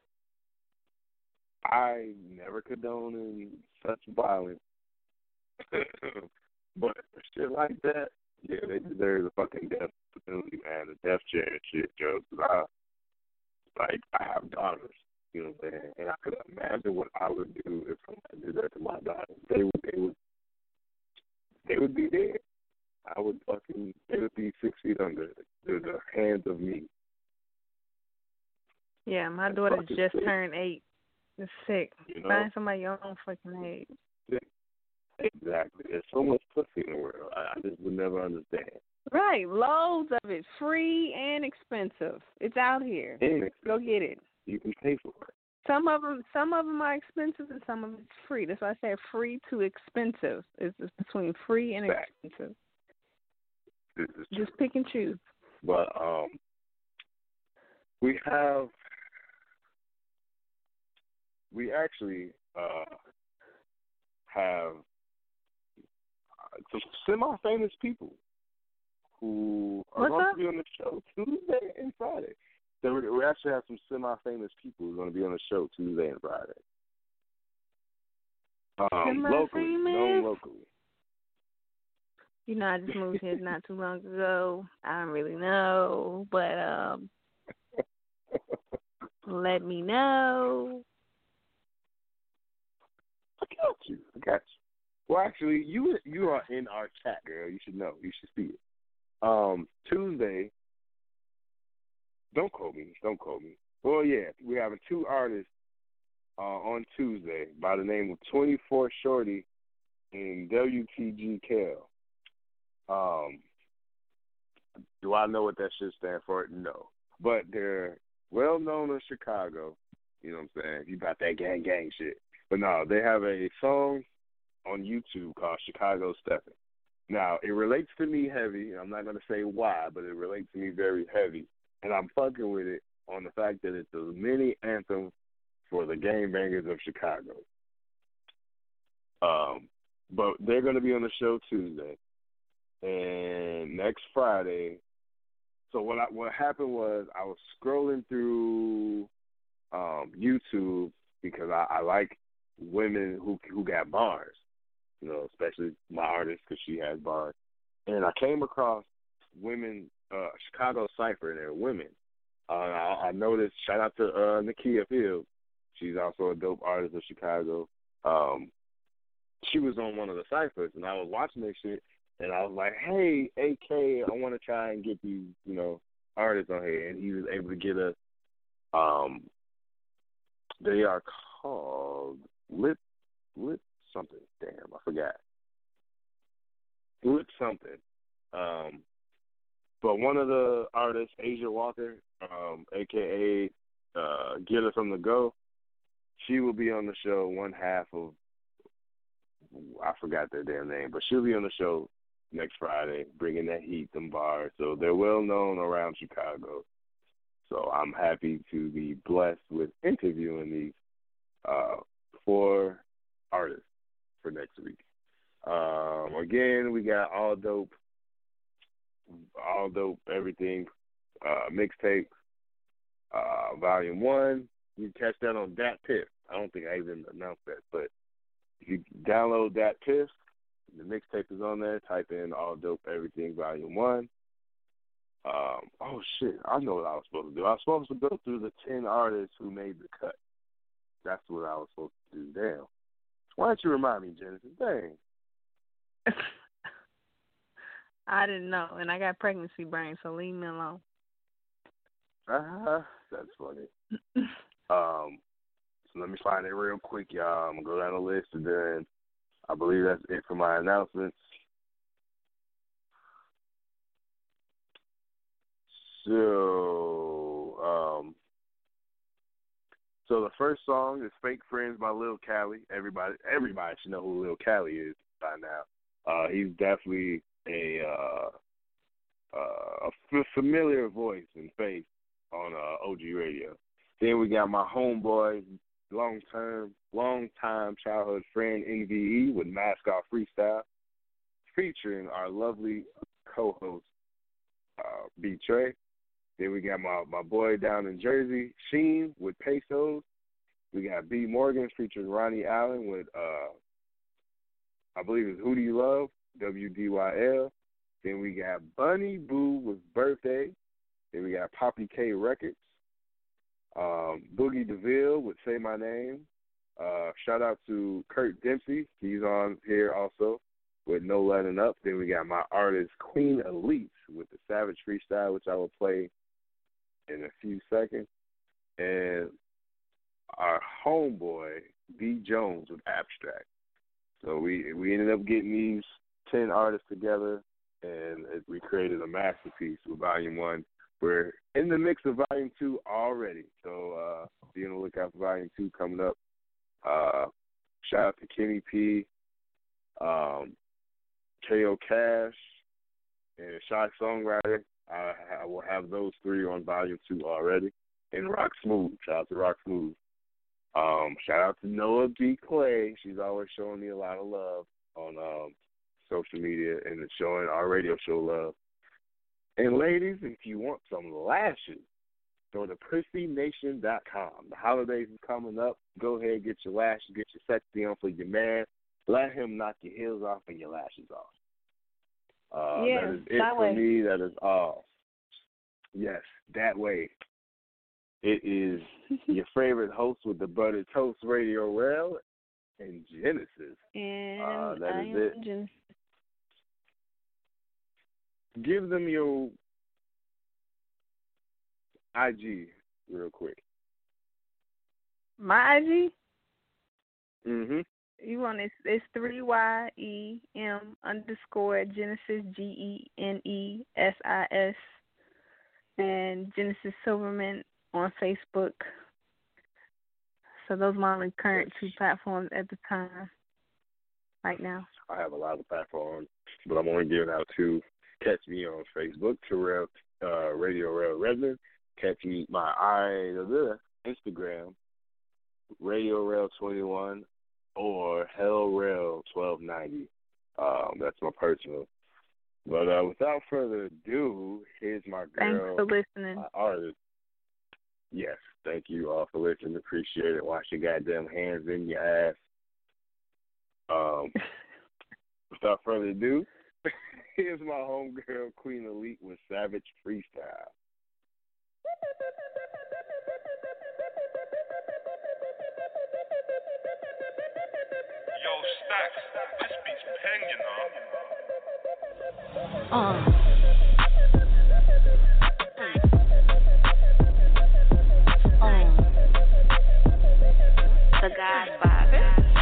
I never condone in such violence, but shit like that, yeah, they deserve a fucking death penalty, man, the death chair and shit, Joe. I, like, I have daughters, you know what I'm saying? And I could imagine what I would do if somebody did that to my daughters. They would, they would, they would be dead. I would fucking, they would be six feet under the, the hands of me. Yeah, my That's daughter fucking just sick. turned eight. It's sick. You know? Find somebody your own fucking age. Exactly. There's so much pussy in the world. I, I just would never understand. Right, loads of it, free and expensive. It's out here. And Go get it. you can pay for it. Some of them, some of them are expensive, and some of it's free. That's why I say free to expensive. It's just between free and Fact. expensive. This is true. Just pick and choose. But um, we have, we actually uh, have uh, some semi-famous people who are What's going up? to be on the show Tuesday and Friday. So we we actually have some semi-famous people who are going to be on the show Tuesday and Friday. Um, locally, known locally. You know, I just moved here not too long ago. I don't really know, but um, let me know. I got you. I got Well, actually, you you are in our chat, girl. You should know. You should see it. Um, Tuesday. Don't quote me. Don't quote me. Well, yeah, we're having two artists uh, on Tuesday by the name of twenty-four Shorty and W T G Kel. Um, do I know what that should stand for? No. But they're well known in Chicago. You know what I'm saying? You got that gang gang shit. But no, they have a song on YouTube called Chicago Steppin'. Now, it relates to me heavy. I'm not going to say why, but it relates to me very heavy. And I'm fucking with it on the fact that it's a mini anthem for the gangbangers of Chicago. Um, but they're going to be on the show Tuesday. And next Friday, so what I, what happened was I was scrolling through um, YouTube because I, I like women who who got bars. You know, especially my artist because she has bars. And I came across women, uh, Chicago Cypher, and they're women. Uh, I, I noticed, shout out to uh, Nakia Field. She's also a dope artist of Chicago. Um, she was on one of the Cyphers, and I was watching this shit, and I was like, hey, A K, I want to try and get these, you know, artists on here. And he was able to get us, um, they are called Lip, Lip something. Damn, I forgot. Lip something. Um, but one of the artists, Asia Walker, um, a k a. Uh, Get Her From The Go, she will be on the show, one half of, I forgot their damn name, but she'll be on the show next Friday, bringing that heat, them bars. So they're well known around Chicago. So I'm happy to be blessed with interviewing these uh, four artists for next week. Um, again, we got All Dope, All Dope Everything uh, mixtape, uh, Volume one. You can catch that on Dat Piff. I don't think I even announced that, but if you download Dat Piff, the mixtape is on there. Type in All Dope Everything Volume one. Um, oh, shit, I know what I was supposed to do. I was supposed to go through the ten artists who made the cut. That's what I was supposed to do. Damn. Why don't you remind me, Genesis? Dang. I didn't know, and I got pregnancy brain, so leave me alone. Uh-huh. That's funny. um, so let me find it real quick, y'all. I'm going to go down the list, and then I believe that's it for my announcements. So, um, so the first song is "Fake Friends" by Lil Cali. Everybody, everybody should know who Lil Cali is by now. Uh, he's definitely a uh, uh, a f- familiar voice and face on uh, O G Radio. Then we got my homeboy, long term, long time childhood friend N V E with Mask Off Freestyle, featuring our lovely co-host uh, B Trey. Then we got my, my boy down in Jersey, Sheen, with Pesos. We got B Morgan featuring Ronnie Allen with, uh, I believe it's Who Do You Love, W D Y L. Then we got Bunny Boo with Birthday. Then we got Poppy K Records. Um, Boogie DeVille with Say My Name. Uh, shout out to Kurt Dempsey. He's on here also with No Letting Up. Then we got my artist Queen Elite with the Savage Freestyle, which I will play in a few seconds. And our homeboy, D Jones with Abstract. So we we ended up getting these ten artists together, and we created a masterpiece with Volume one. We're in the mix of Volume two already, so uh, be on the lookout for Volume two coming up. Uh, shout out to Kenny P, um, K O Cash, and Shy Songwriter. I, I will have those three on Volume two already. And Rock Smooth. Shout out to Rock Smooth. Um, shout out to Noah B. Clay. She's always showing me a lot of love on um, social media and showing our radio show love. And ladies, if you want some lashes, go to prissy nation dot com. The holidays is coming up. Go ahead, get your lashes, get your sexy on for your man. Let him knock your heels off and your lashes off. Uh, yeah, that is it that for way. me. That is all. Yes, that way. It is your favorite host with the Buttered Toast Radio Rail, and Genesis. And uh, that I is am it. Genesis. Give them your I G real quick. My I G? Mhm. You want it? It's three Y E M underscore Genesis G E N E S I S and Genesis Silverman on Facebook. So those are my current two platforms at the time. Right now. I have a lot of platforms, but I'm only giving out two. Catch me on Facebook, Terrell uh, Radio Rail Redmond. Catch me my I uh, Instagram, Radio Rail twenty-one or Hell Rail twelve ninety. Um, that's my personal. But uh, without further ado, here's my girl. Thanks for listening. My artist. Yes, thank you all for listening. Appreciate it. Wash your goddamn hands in your ass. Um, without further ado, here's my homegirl, Queen Elite, with Savage Freestyle. Yo, Stacks, this beat's ping, you know. Uh. Uh. The Godfather.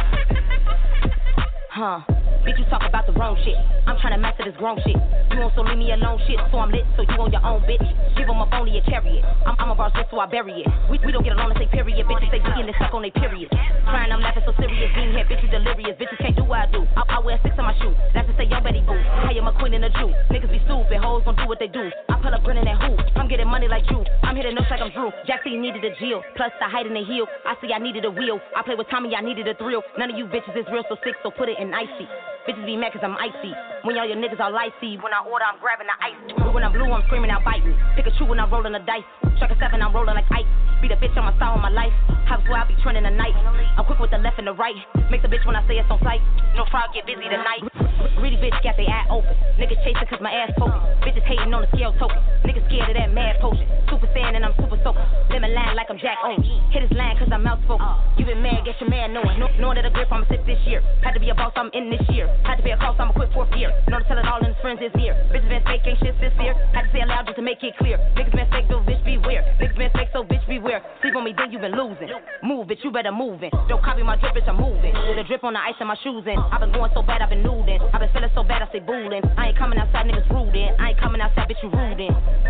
Huh. Bitch, you talk about the wrong shit. I'm tryna master this grown shit. You won't so leave me alone shit, so I'm lit, so you on your own, bitch. Give them up only a chariot. I'm, I'm a boss just so I bury it. We, we don't get along to say period. Bitches say beating and stuck on they period. Crying, I'm laughing so serious. Being here, bitches delirious. Bitches can't do what I do. I, I wear six on my shoe. That's to say, young Betty Boo. I am a queen and a Jew. Niggas be stupid. Hoes gon' do what they do. I pull up grinning at who? I'm getting money like Drew. I'm hitting notes like I'm Drew. Jack C needed a Jill. Plus the height and the heel. I see I needed a wheel. I play with Tommy, I needed a thrill. None of you bitches is real, so sick, so put it in icy. Bitches be mad cause I'm icy. When y'all your niggas are icy. When I order, I'm grabbing the ice. When I'm blue, I'm screaming, I'm biting. Pick a chew when I'm rolling the dice. Strike a seven, I'm rolling like ice. Beat a bitch on my style on my life. House where I be trending the night. I'm quick with the left and the right. Makes a bitch when I say it's on sight. No frog get busy tonight. Greedy bitch got they eye open. Niggas chasing cause my ass poking. Bitches hating on the scale token. Niggas scared of that mad potion. Super saiyan and I'm super soaker. Lemon line like I'm Jack Owens. Hit his line cause I'm outspoken. You been mad, get your man knowing. Know, knowing that a grip I'ma sit this year. Had to be a boss, I'm in this year. Had to be a cost, I'm a quick fourth year. Know to tell it all in his friends is here. Bitches been fake, ain't shit sincere. Had to say it loud just to make it clear. Niggas been fake, so bitch beware. Niggas been fake, so bitch beware. Sleep on me, then you been losing. Move, bitch, you better move it. Don't copy my drip, bitch, I'm moving. With a drip on the ice in my shoes in. I've been going so bad, I've been nudin'. I've been feeling so bad, I say bullin'. I ain't coming outside, niggas rudin'. I ain't coming outside, bitch, you rudin'.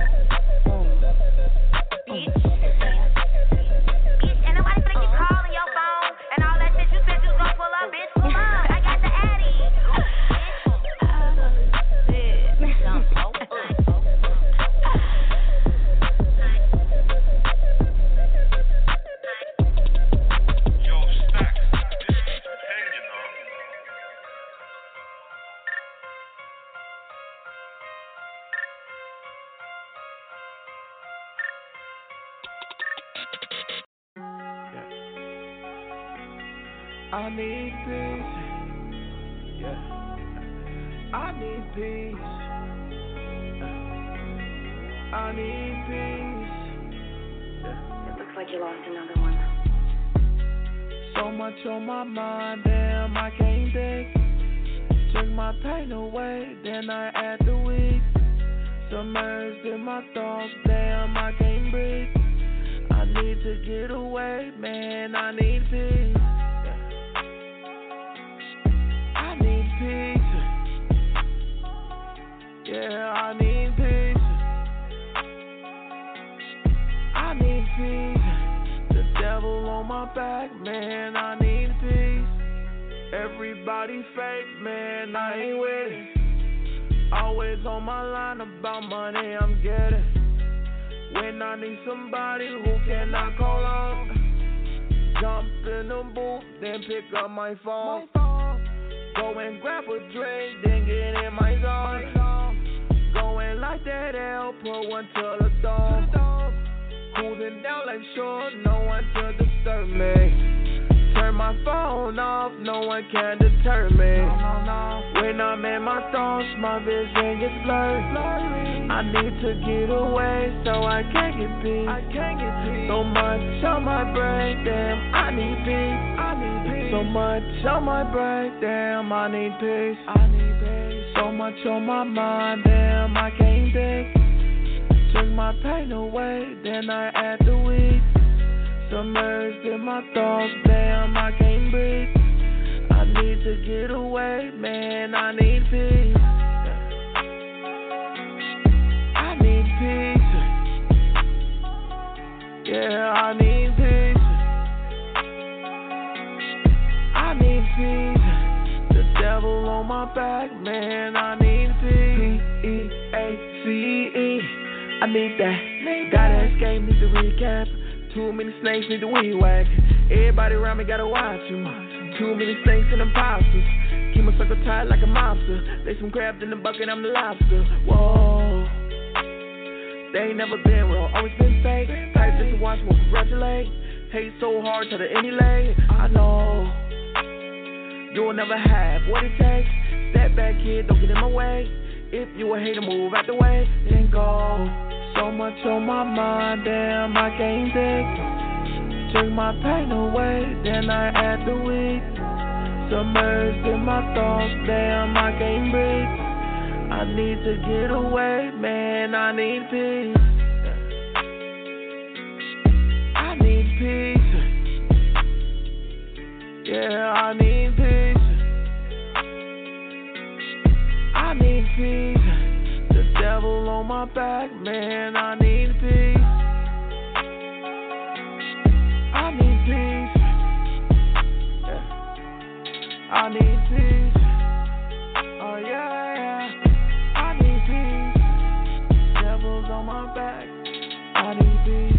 Bitch. Bitch, ain't nobody finna keep calling your phone. And all that shit you said you was gonna pull up, bitch. Pull up, I got the Addy. I need peace. Yeah. I need peace. I need peace. Yeah. It looks like you lost another one. So much on my mind, damn, I can't think. Take my pain away, then I add the weed. Submerged in my thoughts, damn, I can't breathe. I need to get away, man, I need peace. I need peace. Yeah, I need peace. I need peace. The devil on my back, man, I need peace. Everybody fake, man, I ain't with it. Always on my line about money I'm getting. When I need somebody who cannot call on, jump in the booth, then pick up my phone. Go and grab a drink, then get in my zone. Go and light that L, put one to the dome. Cruising down like shore, no one to disturb me. Turn my phone off, no one can deter me. When I'm in my thoughts, my vision gets blurred. I need to get away, so I can't get peace. So much on my brain, damn, I need peace. I need peace. So much on my brain, damn, I need peace. I need peace. So much on my mind, damn, I can't think. Take my pain away, then I add the weed. Submerged in my thoughts, damn, I can't breathe. I need to get away, man, I need peace. I need peace. Yeah, I need peace. I need peace. The devil on my back, man, I need peace. P E A C E. I need that. Gotta escape, need to recap. Too many snakes, need to weed whack. Everybody around me gotta watch them. Too many snakes and imposters. Keep my circle tight like a mobster. They some crabs in the bucket, I'm the lobster. Whoa. They ain't never been real, always been fake. Type just to watch, won't congratulate. Hate so hard to the any lay. I know you'll never have what it takes. Step back, kid, don't get in my way. If you a hater, move out the way, then go. So much on my mind, damn, I can't think. Take my pain away, then I add the weed. Submerged in my thoughts, damn, I can't breathe. I need to get away, man, I need peace. I need peace. Yeah, I need peace. I need peace. The devil on my back, man, I need peace. I need peace. Yeah. I need peace. Oh yeah, yeah. I need peace. Devil's on my back. I need peace.